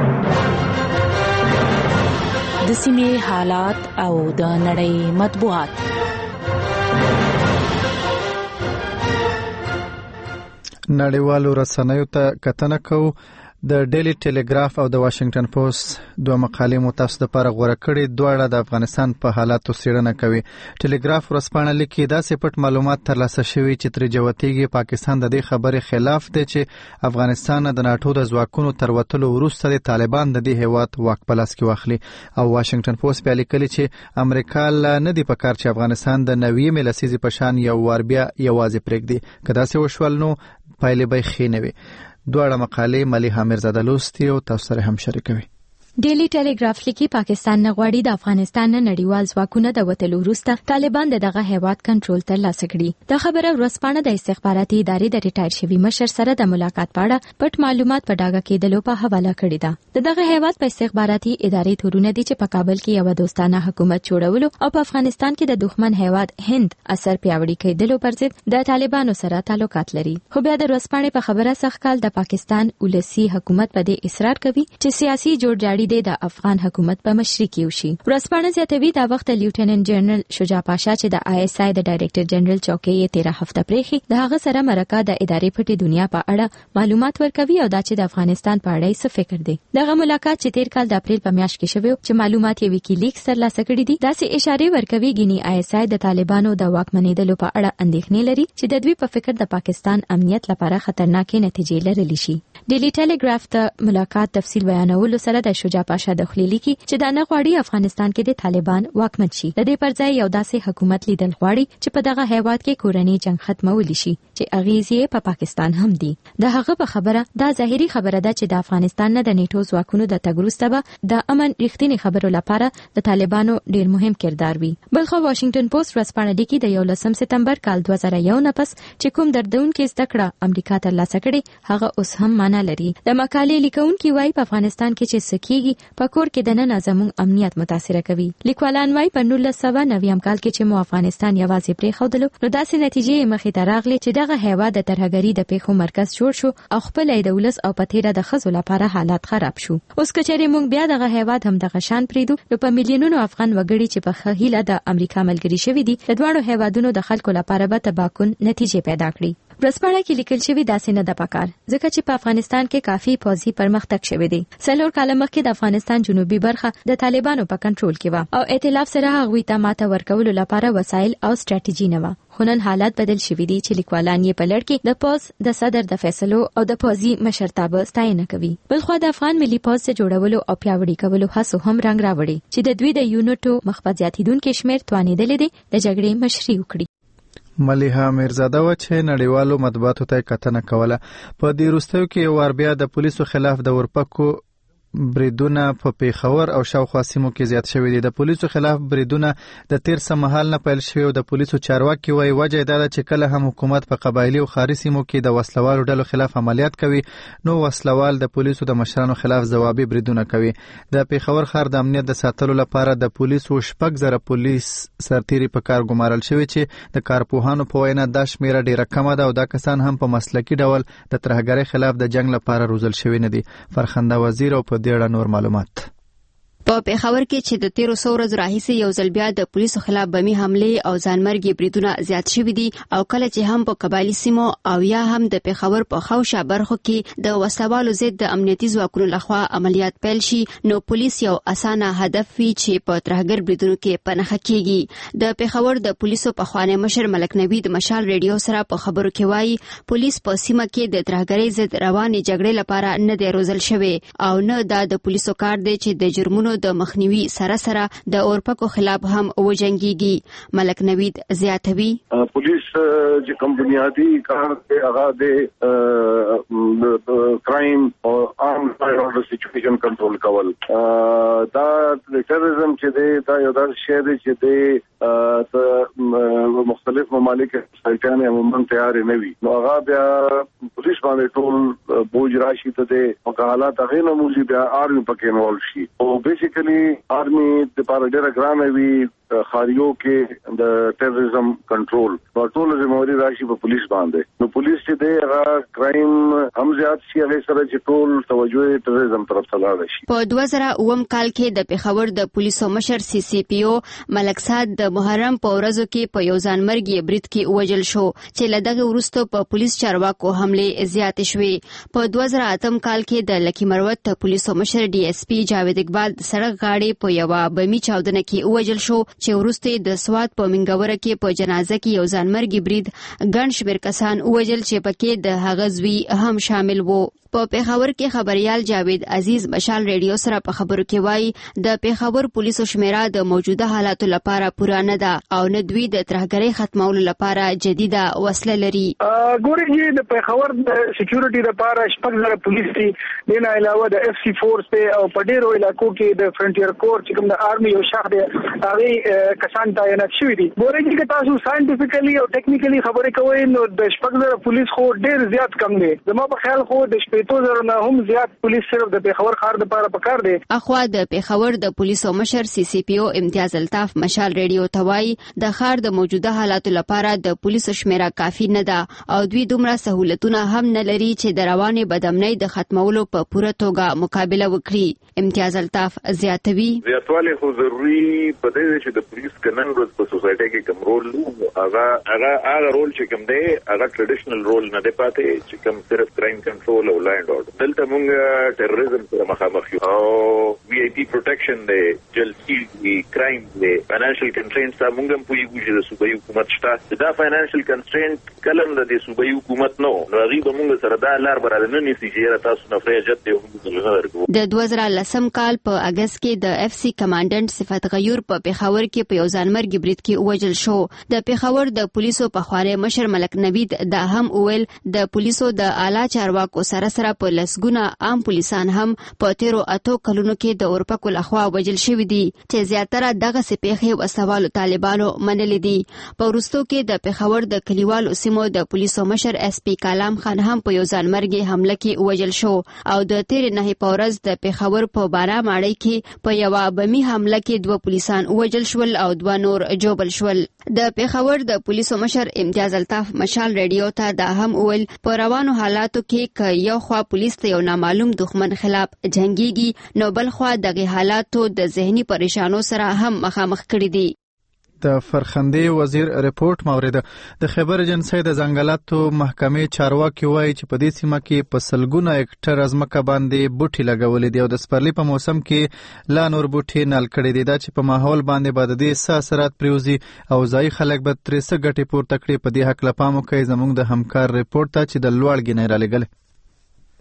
د سیمې حالات او د نړۍ مطبوعات. نړیوالو رسنیو ته کتنه کوو. د ډیلی ټیلیګراف او د واشنگټن پوسټ دوه مقالې مو تاسو لپاره غوړه کړې، دواړه د افغانستان په حالاتو څېړنه کوي. ټیلیګراف ورځپاڼه لیکي داسې پټ معلومات ترلاسه شوي چې ترې جوتېږي پاکستان د دې خبرې خلاف دی چې افغانستان د ناټو د ځواکونو تر وتلو وروسته د طالبان د دې هیواد واک په لاس کې واخلي. او واشنگټن پوسټ بیا لیکلي چې امریکا نه دی پکار چې افغانستان د نوې لسیزې په شان یو وار بیا یوازې پرېږدي. که داسې وشول نو پایلې به ښې نه وي. دواړه مقالې ملیحه میرزاده لوستي او تاسو سره هم شریکوي. ډیلی ټیلیګراف لیکي پاکستان نه غواړي د افغانستان نه نړیوال ځواکونه د وتلو وروسته طالبان د دغه هیواد کنټرول ترلاسه کړي. د خبره ورځپاڼه د استخباراتي ادارې د ریټایر شوي مشر سره د ملاقات په اړه پټ معلومات په ډاګه کېدلو په حواله کړې ده. د دغه هیواد په استخباراتي ادارې تورونه دي چې په کابل کې یو دوستانه حکومت جوړولو او په افغانستان کې د دښمن هیواد هند اثر پیاوړي کېدلو پر ضد د طالبانو سره تعلقات لري. خو بیا د ورځپاڼې په خبره سخکال د پاکستان ولسی حکومت په دې اصرار کوي چې سیاسي جوړجاړي د افغان حکومت په مشرۍ کې وشي. ورځپاڼه زیاتوي دا وخت لیوټیننټ جنرال شجاع پاشا چې د آی اس آی د ډایریکټر جنرال چوکۍ یې تیره هفته پرېښي، د هغه سره مرکه د ادارې پټې دنیا په اړه معلومات ورکوي او دا چې د افغانستان په اړه یې څه فکر دی. دغه ملاقات چې تیر کال د اپریل په میاشت کې شوی چې معلومات یې ویکیلیکس ترلاسه کړي دي، داسې اشارې ورکوي ګینی آی اس آی د طالبانو د واکمنېدلو په اړه اندېښنې لري چې د دوی په فکر د پاکستان امنیت لپاره خطرناکې نتیجې لرلی شي. ډیلی ټیلیګراف ته ملاقات تفصیل بیانولو سره د شجاع پاشا د خلیلی کی چې دا نه غواړي افغانستان کې د طالبان واکمن شي. د دې پر ځای یو داسې حکومت لیدل غواړي چې په دغه هیواد کې کورنۍ جنگ ختمول شي چې اغیزې په پاکستان هم دي. د هغه په خبره دا ظاهري خبره ده چې د افغانستان نه د نیټو ځواکونو د تګ وروسته به د امن رښتینی خبرو لپاره د طالبانو ډیر مهم کردار وي. بلخو واشنگټن پوسټ ورځپاڼه لیکي د یولسم سپتمبر کال دوه زره یو نه پس چې کوم دردونکې زده کړه امریکا ترلاسه کړې هغه اوس هم معنا لري. د مقالې لیکونکي وایي په افغانستان کې چې سکیږي په کور کې د نن زموږ امنیت متاثر کوي. لیکوالان وایي په نولس سوه نوي کال کې چې مو افغانستان یوازې پرېښودلو نو داسې نتیجې مخې ته راغلې چې دغه هیواد د ترهګرۍ د پیښو مرکز جوړ شو او خپل د ولس او په تیره د ښځو لپاره حالات خراب شو. اوس که چېرې موږ بیا دغه هیواد هم دغه شان پرېږدو نو په میلیونونو افغان وګړي چې په ښه هیله د امریکا ملګري شوي دي د دواړو هیوادونو د خلکو لپاره به تباکن نتیجې پیدا کړي. ورځپاڼه کې لیکل شوي داسې نه ده پکار ځکه چې په افغانستان کې کافي پوځي پرمختګ شوی دی. څلور کاله مخکې د افغانستان جنوبي برخه د طالبانو په کنټرول کې و او ائتلاف سره هغوی ته ماته ورکولو لپاره وسایل او ستراتیژي نه و. خو نن حالات بدل شوي دي چې لیکوالان یې په لړ کې د پوځ د صدر د فیصلو او د پوځي مشرتابه ستاینه کوي. بلخو د افغان ملي پوځ ته جوړولو او پیاوړي کولو هڅو هم رنګ راوړي چې د دوی د یونټو مخ په زیاتیدونکو شمېر توانېدلې دي د جګړې مشري وکړي. ملیحه میرزاده و چې نړیوالو مطبوعاتو ته کتنه کوله. په دې وروستیو کې یو وار بیا د پولیسو خلاف د ورپکو بریدونه په پیښور او شاوخوا سیمو کې زیات شوي دي. د پولیسو خلاف بریدونه د تیر څه مهال نه پیل شوي او د پولیسو چارواکي وایي وجه دا ده چې کله هم حکومت په قبایلي او ښاري سیمو کې د وسلوالو ډلو خلاف عملیات کوي نو وسلوال د پولیسو د مشرانو خلاف ځوابي بریدونه کوي. د پیښور ښار د امنیت د ساتلو لپاره د پولیسو شپږ زره پولیس سرتیري په کار ګمارل شوي چې د کارپوهانو په وینا دا شمیره ډیره کمه ده او دا کسان هم په مسلکي ډول د ترهګرۍ خلاف د جنگ لپاره روزل شوي نه دي. فرخنده وزیر او په دې اړه نور معلومات. په پیښور کې چې د تیرو څو ورځو راهیسې یو ځل بیا د پولیسو خلاف بمي حملې او ځانمرګي بریدونه زیات شوي دي او کله چې هم په قبایلي سیمو او یا هم د پیښور په خوشه برخو کې د وسلوالو ضد د امنیتي ځواکونو لخوا عملیات پیل شي نو پولیس یو اسانه هدف وي چې په ترهګر بریدونو کې پنهخه کیږي. د پیښور د پولیسو پخوانی مشر ملک نوید د مشال ریډیو سره په خبرو کې وایي پولیس په سیمه کې د ترهګرۍ ضد روانې جګړې لپاره نه دی روزل شوی او نه دا د پولیسو کار دی چې د جرمونو د مخنیوي سره سره د اورپکو خلاف هم وجنګيږي. ملک نوید زیاتوي پولیس چې کوم بنیادی کار دی هغه د کرایم او ارم ډایورډ سچویشن کنټرول کول. دا د ټیرریزم چې دی دا یو داسې شی دی چې دی د مختلف ممالک سلطنت عموما تیار نه وي نو هغه بیا پولیس باندې ټول بوج راشي ته د مقالات هغه نه موږي بیا ارمي پکې انوالو شي او بیسیکلی آرمی د پاره ډیره ګرانه وی خاریو کې د ټیرریزم کنټرول په ټول ذمہواری راشي په پولیس باندې نو پولیس چې دی هغه کرایم هم زیات شي هغه سره چې ټول توجه ټیرریزم طرف ته لاړ شي. په دوه زره اووم کال کې د پیښور د پولیسو مشر سی سی پی او ملک سعد د محرم په ورځو کې په یو ځانمرګي برید کې وژل شو چې لدغه وروسته په پولیس چارواکو حمله زیات شوې. په دوه زره اتم کال کې د لکی مروت پولیسو مشر ډي اس پی جاوید اقبال سړک غاړې په یو بمی چاودنه کې وژل شو چې وروسته د سواد په منګوره کې په جنازه کې یو ځانمرګي برید ګڼ شمېر کسان وژل چې پکې د هغه زوی هم شامل وو. په پیښور کې خبريال جاوید عزیز مشال ریډیو سره په خبرو کې وایي د پیښور پولیسو شمیره د موجوده حالاتو لپاره پوره نه ده او نه دوی د ترهګرۍ ختمولو لپاره جديده وسله لري. ګورې د پیښور د سکیورټي لپاره شپږ زره پولیس دي دنه علاوه د اف سی فورس ته او په ډیرو علاقو کې د فرنټیر کور چې کوم د آرمي او شاخ دی هغه کسان تعینات شوي دي. ګورې چې تاسو ساينټیفیکلی او ټیکنیکلی خبرې کوئ نو د شپږ زره پولیس خو ډیر زیات کم دي. زما په خیال خو د تو زره نه هم زیات پولیس صرف د پیښور ښار د لپاره پکار دي. اخوا د پیښور د پولیسو مشر سی سی پی او امتیاز الطاف مشال ریډیو توای د ښار د موجوده حالاتو لپاره د پولیسو شمیره کافي نه ده او دوی دومره سہولتونه هم نه لري چې د روانې بدامنۍ د ختمولو په پوره توګه مقابله وکړي. امتیاز الطاف زیاتوي زیاتواله خو ضروري په دې چې د پولیس کنن ورځ په سوسایټي کې کوم رول هغه هغه هغه رول چې کوم دی هغه ټریډیشنل رول نه دی پاتې چې کوم صرف کرایم کنټرول او دلته مونږ ټیرریزم سره مخامخ یو او وی آی پی پروټیکشن دی جلسي دی کرایم دی فاینانشل کنسټرینټس مونږ هم پوي چې د صوبایي حکومت شته دا فاینانشل کنسټرینټ کلم د صوبایي حکومت نو نو غیب مونږ سره دا لار برابر نه نيسي چې تاسو نه فریجت دی د دوه زره لسم کال په اگست کې د اف سی کمانډنټ صفت غیور په پیښور کې په یو ځانمرګي برید کې وژل شو. د پیښور د پولیسو په خواري مشر ملک نوید دا هم ویل د پولیسو د اعلی چارواکو سره سره په لسګونه عام پولیسان هم په تیرو اتو کلونو کې د اورپکو لخوا وژل شوي دي چې زیاتره دغه سپېخې وسوالو طالبانو منلې دي. په وروستو کې د پیښور د کلیوالو سیمو د پولیسو مشر اس پی کلام خان هم په یو ځانمرګي حمله کې وژل شو او د تیر نه په ورځ د پیښور په بارا ماړی کې په یو بمی حمله کې دوه پولیسان وژل شول او دوه نور جوبل شول. د پیښور د پولیسو مشر امتیاز الطاف مشال ریډیو ته دا هم ویل په روانو حالاتو کې ک یو خوا پولیس ته یو نامعلوم دښمن خلاف جنگيږي نو بل خوا دغه حالاتو د ذهني پریشانو سره هم مخامخ کړي دي. د فرخندې وزیر ریپورت مورید د خیبر ایجنسی د ځنګلاتو محکمې چارواکي وایي چې په دې سیمه کې په سلګونه هکټر ځمکه باندې بوټي لګولې دي او د سپرلي په موسم کې لا نور بوټي نال کړي دي دا چې په ماحول باندې به د دې څه اثرات پریوزي او ځایي خلک به ترې څه ګټې پورته کړي. په دې هکله پام وکړئ زموږ د همکار ریپورت ته چې د لوړ ګینې رالیږلی.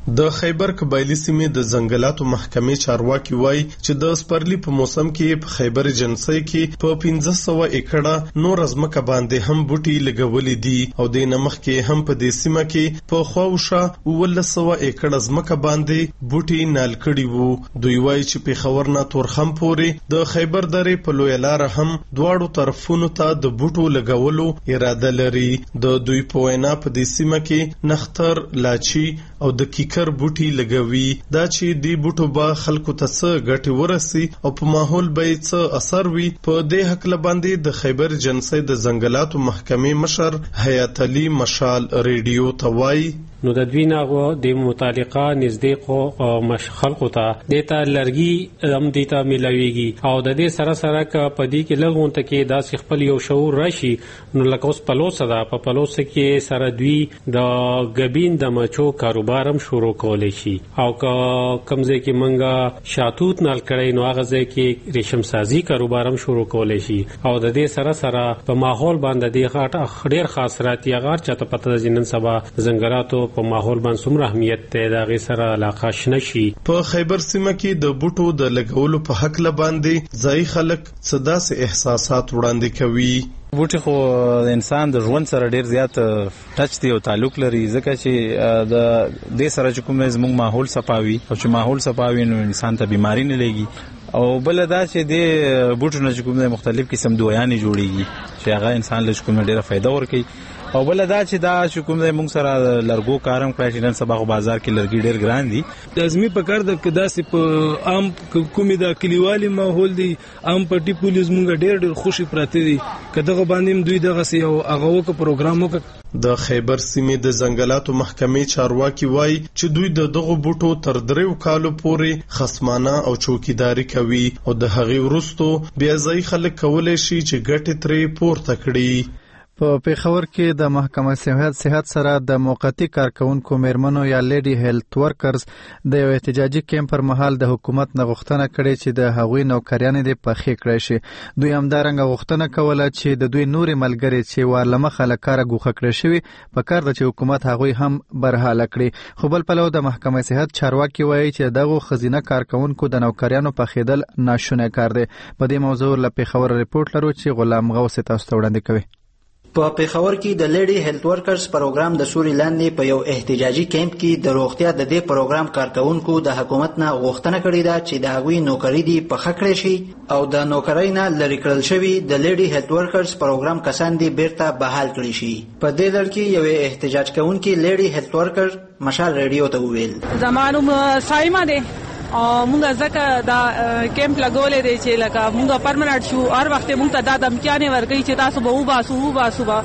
د خیبر قبایلی سیمې د ځنګلاتو محکمې چارواکي وایي چې د سپرلی په موسم کې په خیبر جنسي کې په پنځه سوه ایکړه نور ځمکه باندې هم بوټي لګولې دي او د نمخ کې هم په دې سیمه کې په خواوشا ولس سوه ایکړه ځمکه باندې بوټي نال کړي وو. دوی وایي چې په خبر نه تورخم پورې د خیبر درې په لوی لار هم دواړو طرفونو ته د بوټو لګولو اراده لري. د دوی په وینا په دې سیمه کې نختر، لاچی او د کیکر بوټي لګوي. دا چې دی بوټو به خلکو ته څه ګټه ورسي او په ماحول به څه اثر وي، په دې حق لباندې د خیبر جنسي د ځنګلاتو محکمې مشر حیات علي مشال ریډیو ته وایي نو د دوی ناغو د متعلقه نزدې او مش خلقو ته د تا لرګي هم د تا ملاويږي او د دې سره سره ک پدې کې لغون ته کې داس خپل یو شعور راشي. نو لکه اوس پلوص ده په پلوص کې سره دوی د غبین د مچو کاروبار هم شروع کولای شي او کمزې کې منګه شاتوت نال کړي نو هغه ځای کې ریشم سازي کاروبار هم شروع کولای شي او د دې سره سره په ماحول باندې د غاټه ډېر خاصرات یا غار چاته پته جنن سبا زنګراتو په ماحول باندې څومره اهمیت ته د غي سره علاقه شنشي. په خیبر سیمه کې د بوټو د لګولو په حق لباندې ځای خلک صدا سه احساسات وړاندې کوي. بوټي خو د انسان د ژوند سره ډیر زیات ټچ دی او تعلق لري ځکه چې د دې سره چې کوم زموږ ماحول صفاوي او چې ماحول صفاوي نو انسان ته بیماری نه لګي او بل دا چې د بوټو نه کوم مختلف قسم دوايان جوړيږي چې هغه انسان له کوم ډیره فائدہ ورکوي او بل دا چې دا چې کوم د موږ سره لرګو کارم کړی چې نن سبا بازار کې لرګي ډیر ګران دي. لازمي په کار د کداسې په عام کومې د کلیوالي ماحول دی عام پټي پولیس موږ ډیر ډیر خوشي پراته دي کداغه باندې دوی دغه سي او هغه وک پروګرام وک. د خیبر سیمې د ځنګلاتو محکمې چارواکي وایي چې دوی د دغه بوټو تر دریو کالو پورې خصمانه او چوکیداری کوي او د هغې وروسته بیا ځای خلک کولای شي چې ګټې ترې پورته کړي. په پیښور کې د محکمه صحت صحت سره د موقتی کارکونکو میرمنو یا لیډي هیلث ورکرز د یو احتجاجي کیمپ پر مهال د حکومت نه غوښتنه کړې چې د هغوی نوکریانې د پخې کړې شي. دوی همدارنګه غوښتنه کوله چې د دوی نوري ملګری چې ورلمخه له کاره ګوښه کړې شوی په کار د چې حکومت هغوی هم برحاله کړي. خو بل پلو د محکمه صحت چارواکي وایي چې دغه خزینه کارکونکو د نوکریانو پخېدل ناشونی کار دی. په دې موضوع له پیښور ریپورت لرو چې غلام غوث تاسو ته وړاندې کوي. په پیښور کې د لیډي هیلث ورکرز پروګرام د سوري لاندې په یو احتجاجي کیمپ کې د روغتیا د دې پروګرام کارکونکو د حکومت نه غوښتنه کړې ده چې د هغوی نوکری دي پخه کړې شي او د نوکرۍ نه لرې کړل شوي د لیډي هیلث ورکرز پروګرام کسان دي بیرته بحال کړي شي. په دې ډول کې یو احتجاج کوونکی لیډي هیلث ورکر مشال ریډیو ته وویل زمانو سایما ده او مونږ ځکه دا کیمپ لګولې دی چې لکه مونږ پرمننت شو هر وخت مونږ ته دا دمکیانې ورکړي چې تاسو به وباسو وباسو به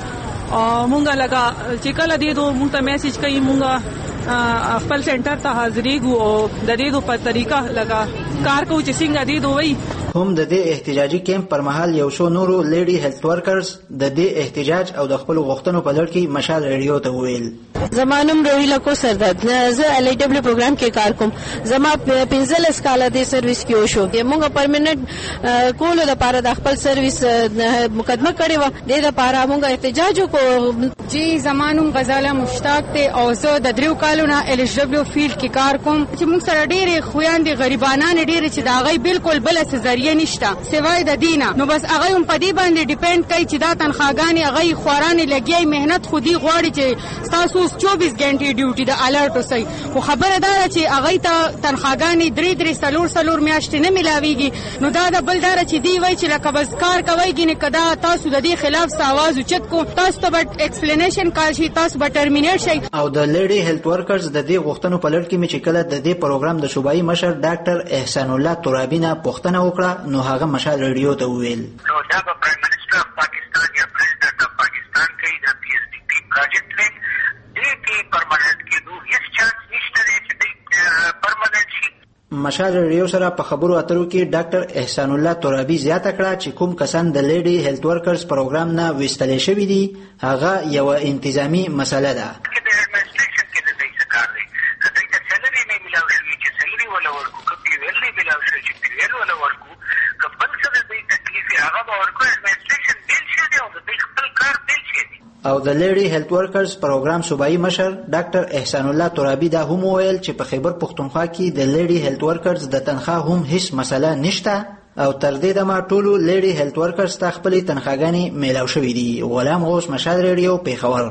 مونږ لکه چې کله دی دوه مونږ ته میسج کوي مونږ خپل سنټر ته حاضرېږو او د دې په طریقه لکه کار کوو چې څنګه دی دوی هم د دې احتجاجي کیمپ پر مهال یو شو نورو لیډي هیلث ورکرز د دې احتجاج او د خپل غوښتنو په لړ کې مشال ریډیو ته وویل زمانم روهیلا کو سرداد زه ال ای ډبلیو پروګرام کې کار کوم زما پنځلس کاله د سرویس کې وشو موږ پرمننت کولو د لپاره د خپل سرویس مقدمه کړې و د لپاره موږ احتجاج وکړو. جی زمانم غزاله مشتاق ته او زه د دریو کالو نه ال ای ډبلیو فیلډ کې کار کوم چې موږ سره ډېرې خویندې غریبانان ډېرې چې دا غي بالکل بل څه ذریعہ نشته سوای د دینه نو بس هغه هم په دې باندې ډیپند کوي چې دا تنخواګانې هغه خورانې لګي مهنت خودي غواړي چې تاسو چوبیس غنټې ډیوټي د الرټ وسای خو خبره دا چې هغه ته تنخواګانې درې درې سلور سلور میاشتې نه ملاويږي نو دا د بل دار چې دی وای چې لکه بس کار کوي ګینه کدا تاسو د دې خلاف ساواز اوچت کو تاسو ته بټ ایکسپلینیشن کال شي تاسو به ټرمینیټ شي. او د لیډي هیلث ورکرز د دې غوښتنو په لړ کې مې چې کله د دې پروګرام د صوبایي مشر ډاکټر احسان الله ترابی نه پوښتنه وکړه نو هغه مشال ریډیو ته وویل نو دا به پرایم منسٹر اف پاکستان یا پریزیډنټ اف پاکستان کوي د پی ایس ډي پی پروجیکټ دی دې کې پرمننت کېدو هیڅ چانس نشته دی چې دوی پرمننت شي. مشال ریډیو سره په خبرو اترو کې ډاکټر احسان الله ترابی زیاته کړه چې کوم کسان د لیډي هیلث ورکرز پروګرام نه وستل شوی دي هغه یو انتظامی مسله ده. او د لیډي هیلث ورکرز پروګرام صوبایي مشر ډاکټر احسان الله ترابي دا هم ویل چې په خیبر پښتونخوا کې د لیډي هیلث ورکرز د تنخواه هم هیڅ مسله نشته او تر دې دمه ټولو لیډي هیلث ورکرز ته خپلې تنخواګانې میلاو شوي دي. غلام غوث، مشهد ریډیو، پیښور.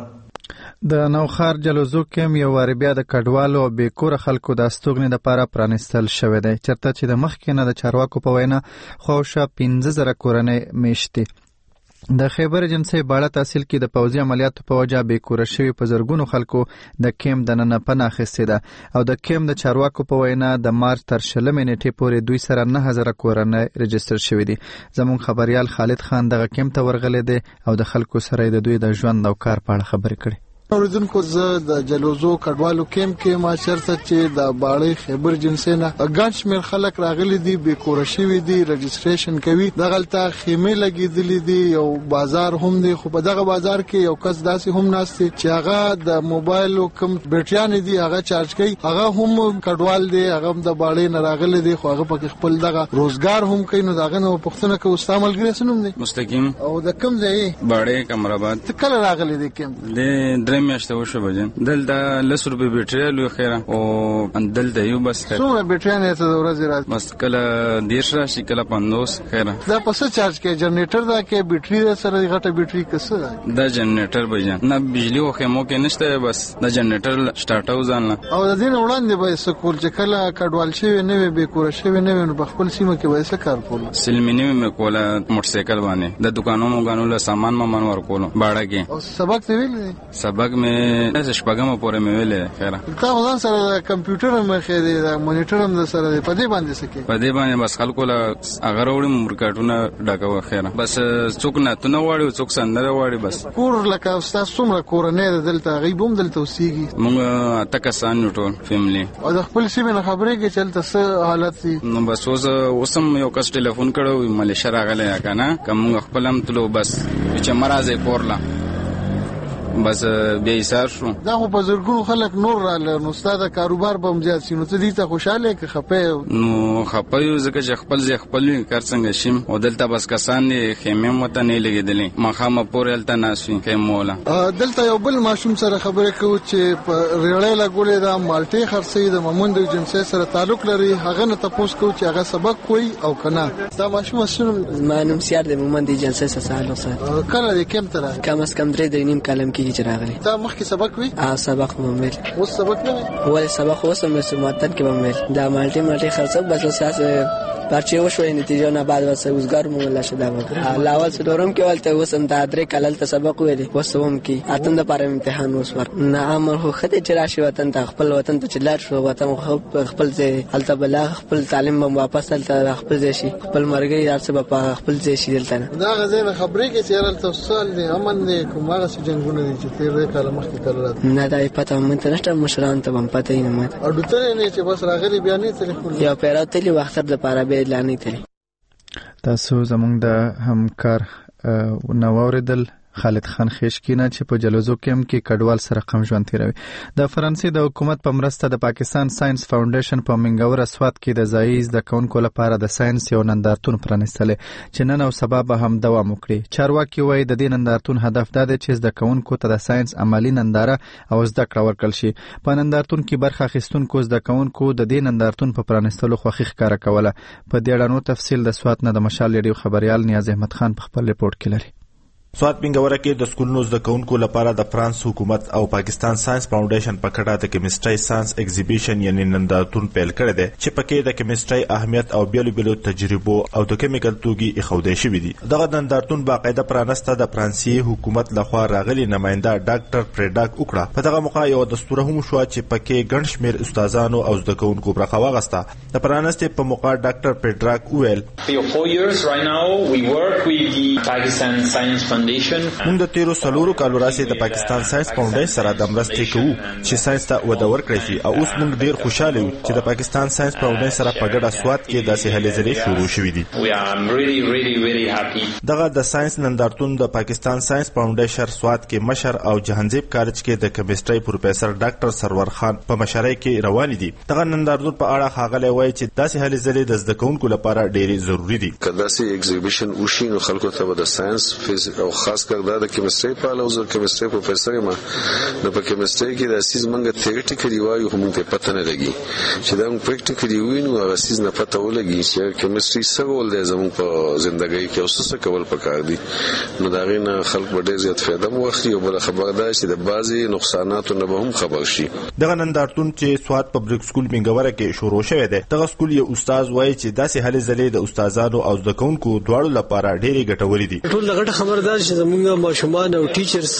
د نوخار جلوزو کم یو وار بیا د کډوالو او بیکوره خلکو د استوګنې لپاره پرانستل شوی دی، چرته چې د مخکې نه د چارواکو په وینا خواوشا پنځه زره کورنۍ میشتي. د خیبر ایجنسۍ باړه تحصیل کې د پوځي عملیاتو په وجه بیکوره شوي په زرګونو خلکو د کیم دننه پناه اخیستې ده او د کیم د چارواکو په وینا د مارچ تر شلمې نیټې پورې دوی سره نه هزاره کورنۍ رجستر شوي دي. زموږ خبریال خالد خان دغه کیم ته ورغلی دی او د خلکو سره د دوی د ژوند او کار په اړه خبرې کړي. اوریدونکو، زه د جلوزو کډوالو کیمپ کې ما چرته چې د باړې خیبر جنسي نه ګڼ شمېر خلک راغلي دي، بیکوره شوي دي، رجسټریشن کوي. دغلته خیمې لګېدلې دي، یو بازار هم دی، خو په دغه بازار کې یو کس داسې هم ناست دی چې هغه د موبایل کوم بیټریانې دي هغه چارج کوي. هغه هم کډوال دی، هغه هم د باړې نه راغلی دی، خو هغه پکې خپل دغه روزګار هم کوي. نو دغه نه پوښتنه کوو، ستا ملګری څه نوم دی؟ مستقیم. او د کوم ځای؟ باړې کمرآباد. ته کله راغلی دی کیمپ؟ د میاشتې وشو بجن دلته لس روپۍ بیټرۍ لوي خیره او دلته یو بس خیر. څومره بیټرۍ ته د ورځې راځي؟ بس کله دیرش راشي کله پنځوس خیره. دا په څه چارج کوي؟ جنریټر دا کې بیټرۍ ده سره غټه بیټرۍ کسه ده؟ دا جنریټر بجن نه بجلی او خیمو کې نشته، بس دا جنریټر سٹارټ او ځانله. او د دې وړاندې به سکول چې کله کډوال شوی نه وي بیکوره شوی نه وي نو په خپل سیمه کې به څه کار کول؟ سلمینی مې کوله موټر سایکل باندې د دکانونو غانو له سامان ما من ورکول باړه کې. او سبق ته ویل؟ سبق مې شپږم پورې مې ویلې خیره. تا ځان سره کمپیوټر هم خې دی، دا مانیټر هم د سره دی، په دې باندې سکه په دې باندې بس خلکو له هغه وروړي مرکاټونه ډاکو خیره. بس څوک نه ته نه واړي څوک سندره واړي. بس کور لکه استاد څومره کورنۍ دلته غیبوم دلته وسیږي؟ موږ تکسان ټول فیملی. او د خپل سیمه خبرې کې چلته څه حالت دي؟ نو بس اوس اوسم یو کس ټلیفون کړو ملیشه راغله کنه کوم خپل هم تلو بس چې مرزه کورلا بس بیا ایثار شو. دا خو په زرګونو خلک نور رااله، نو ستاسو کاروبار به هم زیات شي. نو ته دې ته خوشاله کې خپه؟ نو خپه یو ځکه چې خپل ځای خپل کار څنګه شیم او دلته بس کسان دي خیمه مته نه لګیدلې مخامه پورې الته ناسوي خیموله. دلته یو بل ماشوم سره خبرې کوو چې په ریړې لګولې دا مالټي خرڅي د مموند جنسي سره تعلق لري. هغه نه تاسو کو چې هغه سبق کوي او کنه. دا ماشوم سره مانوم سیار د مموند جنسي سره تعلق سره کله د کم تر کم اس کم درې د نیم کلم کې راغلی. تا مخکې سبق وی؟ اه سبق مې ویل. اوس سبق نه وی؟ ول سبق اوس مې سماتن کې مې ویل. دا مالټي مالټي خرڅ بس اساس پرچې وشوې نتیجه نه بعد وسه وزګار مو ولا شدا وکړه. لاول څلورم کې ولته وسم دا درې کلل ته سبق ویلې وسوم کې اتم د پاره امتحان وس ور نه امر خو خته چې راشي وطن ته خپل وطن ته چلار شو وطن خپل ځای الته بلا خپل تعلیم به واپس الته خپل ځای شي خپل مرګي یار څه په خپل ځای شي دلته نه. دا غزه خبرې کې چې الته سوال دی امن دی کومه څه جنگونه دي چې تیر کال مخکې کړل؟ نه دا پته مونږ ته نشته، مشران ته هم پته نه مات. او دته نه چې بس راغلي بیانې تلې یا پیراتلی وخت د پاره به اعلان تلې. تاسو زموږ د همکار نووردل خالد خان خیشکینه چې په جلوزو کیم کې کډوال سره قم ژوند تیروي. د فرانسې د حکومت په مرسته د پاکستان ساينس فاونډیشن په منګور اسواد کې د ځایز د کونکو لپاره د ساينس یو نندارتون پرانیستل چې نن او سبا به هم دوام وکړي. چارواکي وایي د دې نندارتون هدف دا دی چې د کونکو ته د ساينس عملی ننداره او زده کړه ورکړل شي. په نندارتون کې برخه اخیستونکو زده کونکو د دې نندارتون په پرانیستلو خوښي ښکاره کوله. په دې اړه نو تفصیل د سوات نه د مشال ریډیو خبريال نیاز احمد خان په خپل ریپورت کې لري. سوات منګوره کې د سکولونو زده کوونکو لپاره د فرانس حکومت او پاکستان ساينس فاونډیشن په کډه د کیمستري ساينس ایگزیبیشن یعنی نندارتون پیل کړی دی چې پکې د کیمستري اهمیت او بیلو بیلو تجربو او د کیمیکل توګي اخودې شوې دي. دغه نندارتون باقاعده پرانسته د فرانسې حکومت لخوا راغلي نماینده ډاکټر پریډاک وکړه. په دغه موقع یو دستور هم شو چې پکې ګڼ شمېر استادانو او زده کوونکو برخه واغسته. د پرانسته په موقع ډاکټر پریډاک وویل موږ د تیرو څلورو کالو راځي د پاکستان ساينس فاونډیشن سره د مرستې کوو چې ساينس ته وده ورکړي شي او اوس موږ ډیر خوشاله یو چې د پاکستان ساينس فاونډیشن سره په ګډه سوات کې داسې هلې ځلې شروع شوې دي. دغه د ساينس نندارتون د پاکستان ساينس فاونډیشن سوات کې مشر او جهانزیب کالج کې د کیمستري پروفیسور ډاکټر سرور خان په مشرۍ کې روان دي. دغه نندارتون په اړه خاغلی وایي چې داسې هلې ځلې د زده کوونکو لپاره ډېری ضروری دي. کله چې ایگزیبیشن وشي نو خلکو ته د ساينس فزیک او خاص کر دا د کیمستري په اړه او کیمستري پروفیسور ما د په کیمستري کې د اساس منګه تھیوریټیکلی وایو هم ته پته نه لګي چې دا موږ پریکټیکلی وینو او اساس نه پته ولګي چې کیمستري څه ول دی زموږ په ژوندۍ کې اوس څه کول پکار دي نو دا غینه خلک ډېر زیات فائدہ مو اخلي او بل خبر ده چې د بعضي نقصاناتو نه به هم خبر شي. دغه نندارتون چې سواد پبلک سکول منګوره کې شروع شوی دی دغه سکول یو استاد وایي چې داسې هلې ځلې د استادانو او زده کوونکو دواړو لپاره ډېرې ګټورې دي. ټول دغه خبردار چې زموږ ماشومان او ټیچرز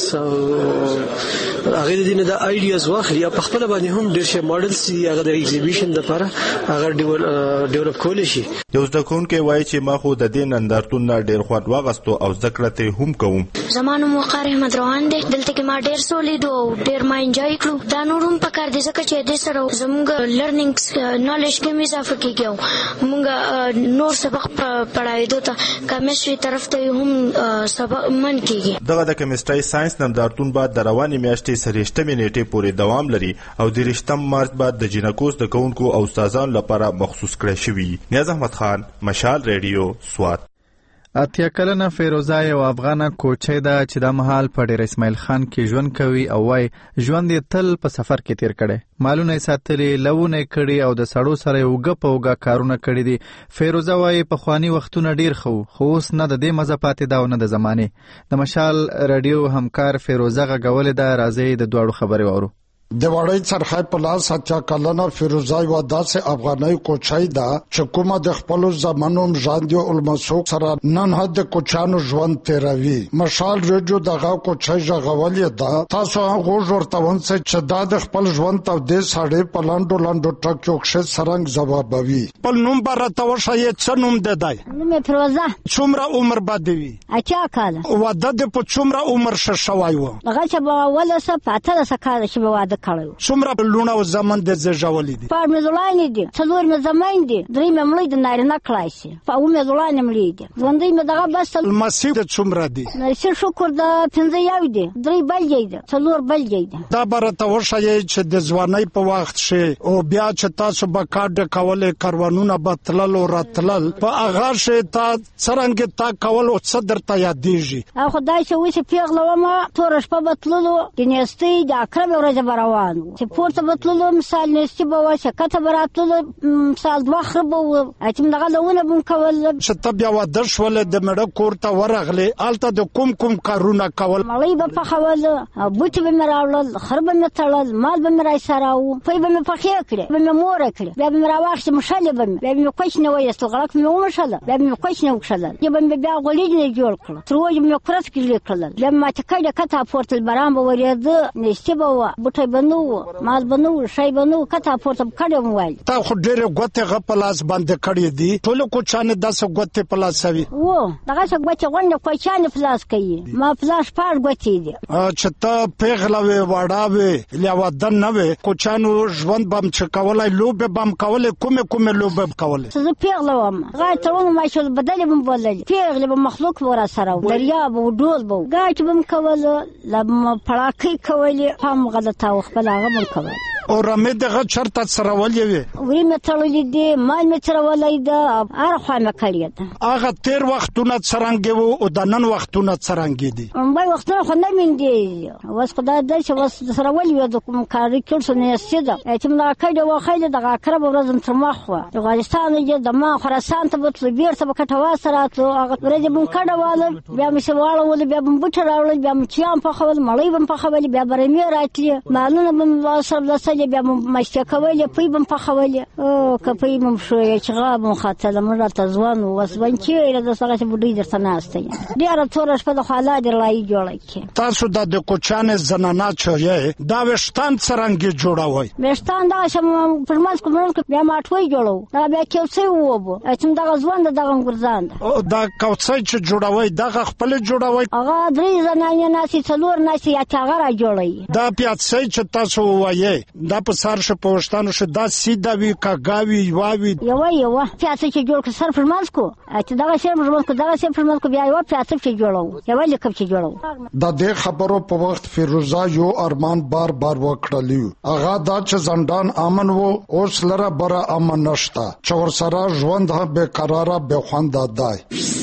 هغه د دې د آیډیاز واخلي په خپل باندې هم ډېر شي ماډلز هغه د ایگزیبیشن لپاره هغه ډیولپ کول شي. یو زده کوونکی وایي چې ما خو د دې نندارتون نه ډېر خوند واغستو او زده کړه ته هم کوم. زمانو وقار احمد روان دی دلته کې ما ډېر سولید او ډېر ما انجوای کړو. دا نور هم پکار دي ځکه چې د سره زموږ لرنینګ نالج کې مې اضافه کیږي. موږ نور سبق پڑھایدو ته کیمستري طرف ته هم سبق من کیږي. دغه د کیمستري ساينس نندارتون بعد د رواني میاشتې سرشتمې نیټه پورې دوام لري او د رښتم مارچ بعد د جنکوس د کونکو او استادانو لپاره مخصوص کړی شوی. نیاز احمد خان، مشال ریډیو، سوات. اتیا کلنه فیروزه یو افغانه کوچۍ ده چې د مهال په ډیر اسماعیل خان کې ژوند کوي او وايي ژوند یې تل په سفر کې تیر کړي. مالونه یې ساتلي، لوونه یې کړي او د سړو سره یې اوږه په اوږه کارونه کړي دي. فیروزه وايي پخواني وختونه ډیر ښه خو اوس نه د دې مزه پاتې ده او نه د زمانې. د مشال رادیو همکار فیروزه غږولې ده. راځئ د دواړو خبرې واورو. د وړۍ څرخی په لاس اتیا کلنه فیروزه یوه داسې افغانۍ کوچۍ ده چې کومه د خپلو زامنو ژاندې المسوک سره نن هم د کوچیانو ژوند تیروي. مشال ریډیو دغه کوچۍ غږولې ده. تاسو غوږ ورته ونیسئ چې دا د خپل ژوند تودې سړې په لنډو لنډو ټکیو کښې څرنګه ځوابوي. خپل نوم به راته وښایې، څه نوم دی دی؟ نوم یې فیروزه. څومره عمر به دې وي؟ اتیا کاله. واده دې په څومره عمر ښه شوی و؟ هغه چې به اوولسه په اتلسه کاله چې به واده څومره لونه او زمن د زیږولې دي؟ په مې زولانې دي، څلور مې زمین دي، درې مې مړې دي نارینه کړای شي، په اوه مې زولانې مړې دي، ژوندۍ مې دغه بس. لمسۍ د څومره دي؟ لمسۍ شکر د پنځه یو دي، درې بلجې دي، څلور بلجې دي. دا به راته وښایئ چې د ځوانۍ په وخت کې او بیا چې تاسو به کار ډکولې کاروانونه به تلل او راتلل په هغه کې تا څرنګه تا کول او څه درته یادېږي؟ خدای چې اوس یې پیغله ومه توره شپه به تللو د نیستۍ د اکرم ورځې به روان چې پورته به تللو مثال نیستي به وه چې کته به راتللو مثال دوه خره به وو چې همدغه لونه به م کول. چې ته بیا واده شولې د مېړه کور ته ورغلې هلته د کوم کوم کارونه کول؟ مړۍ به پخول، بوټي به مې راوړل، خر به مې تړل، مال به مې راسره وو، پۍ به مې پخې کړې، به مې موره کړې، بیا به مې راواخیستې مښلې به مې، بیا به مې کوچ نه وایستل، غړک مې ومښله، بیا به مې کوچ نه وکښلل، بیا به مې بیا غوړي نه جوړ کړل، تر وجې به مې کورس ګیلې کړلل، بیا به ماته کډې کته پورتل باران به ورېده، نیستي به وه، بوټی به نه وو، مال به نه وو، شی به نه وو، کته پورته به کډې مو ویل. تا خو ډېرې ګوتې غه په لاس باندې کړې دي، ټولو کوچیانې داسې ګوتې په لاس وي؟ و دغسې ګوتې غونډې کوچیانې په لاس کوي، ما په لاس شپږ ګوتې دي. چې ته پیغله وې، واړه وې، یا واده نه وې، کوچیانو ژوند به م چې کولی، لوبې به م کولې؟ کومې کومې لوبې به کولې؟ زه پیغله وم، هغه تړون ماشول بدلې به م بوللې، پیغلې به مخلوق به راسره و، دریا به و، ډول به و، ګاچ به م کوله، له پړاکۍ کولې، هم غلطه و خپله هغه به م کوله. او رمې دغه چرته څرولې وې؟ وړې مې تړلې دي، مال مې څرولی ده، هره خوا مې کړې ده. هغه تېر وختونه څرنګې وو او د نن وختونه څرنګې دي؟ لومړی وختونه خو نه مېندېږي، اوس خو دا دی چې اوس څرولې وې د کوم کاري کړسو نیستي ده چې مې دغه کډې وخیلې، دغه اکرمه ورځ م تر مخ وه، د افغانستان نه د ما خراسان ته به تلو، بېرته به کټواز ته راتلو، هغه ورځې به م کډه والل، بیا مې سې واړولې، بیا به م بوټي راوړل، بیا م چیان پخول، مړۍ به م پخولې، بیا به رمې راتلې، مالونه به م سره لڅلې، بیا به م مستې کولې، پۍ به م پخولې. او که پۍ به م ښویې، چغا به م ختله، موږ راته ځوان وو، اوس به چېرې د دغسې بوډۍ درته ناسته یم، ډېره توره شپه د خو الله دې رایي جوړه کړي. تاسو دا د کوچیانې زنانه چې یې دا ویښتان څرنګې جوړوئ؟ ویښتان دغسې پر منځ کې مړل کړو، بیا ماټوۍ جوړوو، دغه بیا کیوڅۍ ووبو چې دغه ځوان ده، دغه ګرځان ده. دا کوڅۍ چې جوړوئ دغه خپلې جوړوئ؟ هغه درې زنانې ناستې، څلور ناستې، یا چې هغه را جوړوي. دا پیاڅۍ چې تاسو ووایئ دا په سر شه په ویښتانو شه دا سیده وي کږه وي یوه وي؟ یوه یوه پیاڅۍ چې جوړ کړو، سر پر منځ کړو، چې دغه شی پر منځ کړو، دغه شی پر منځ کړو، بیا یوه پیاڅۍ چې جوړوو، یوه لیکب چې جوړوو. د دې خبرو په وخت فیروزه یو ارمان بار بار وکړلی، هغه دا چې زندان امن و، اوس لره بره امن نشته، چې ورسره ژوند هم بېقراره بېخونده دی.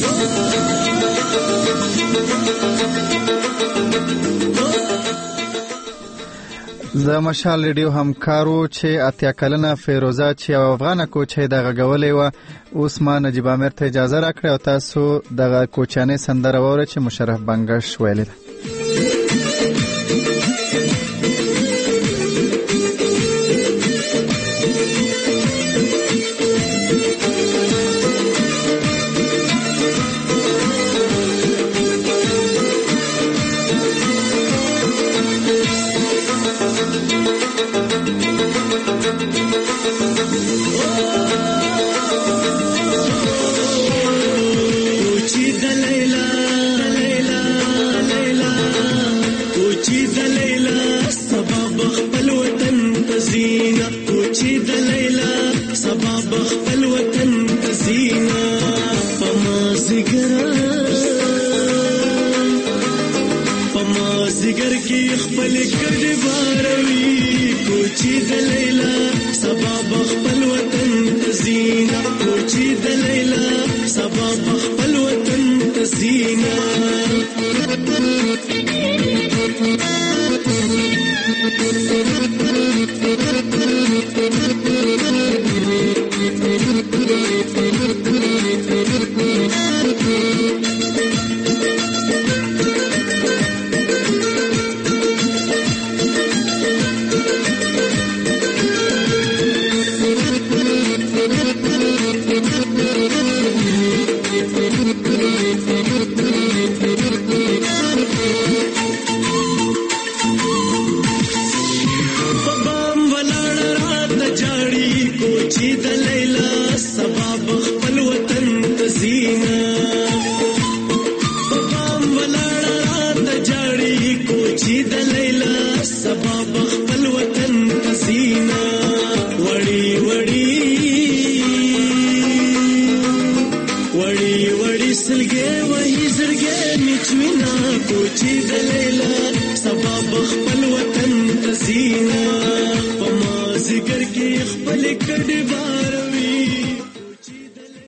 د مشال ریډیو همکارو چې اتیا کلنه فیروزه چې یو افغانه کوچۍ دغه غولې و اوس ما نجیب امیر ته اجازه راکړه او تاسو دغه کوچانه سندره وره چې مشرف بنگش ویلې ده. خپل وطن تزینا په ما ذکر کې خپل کډ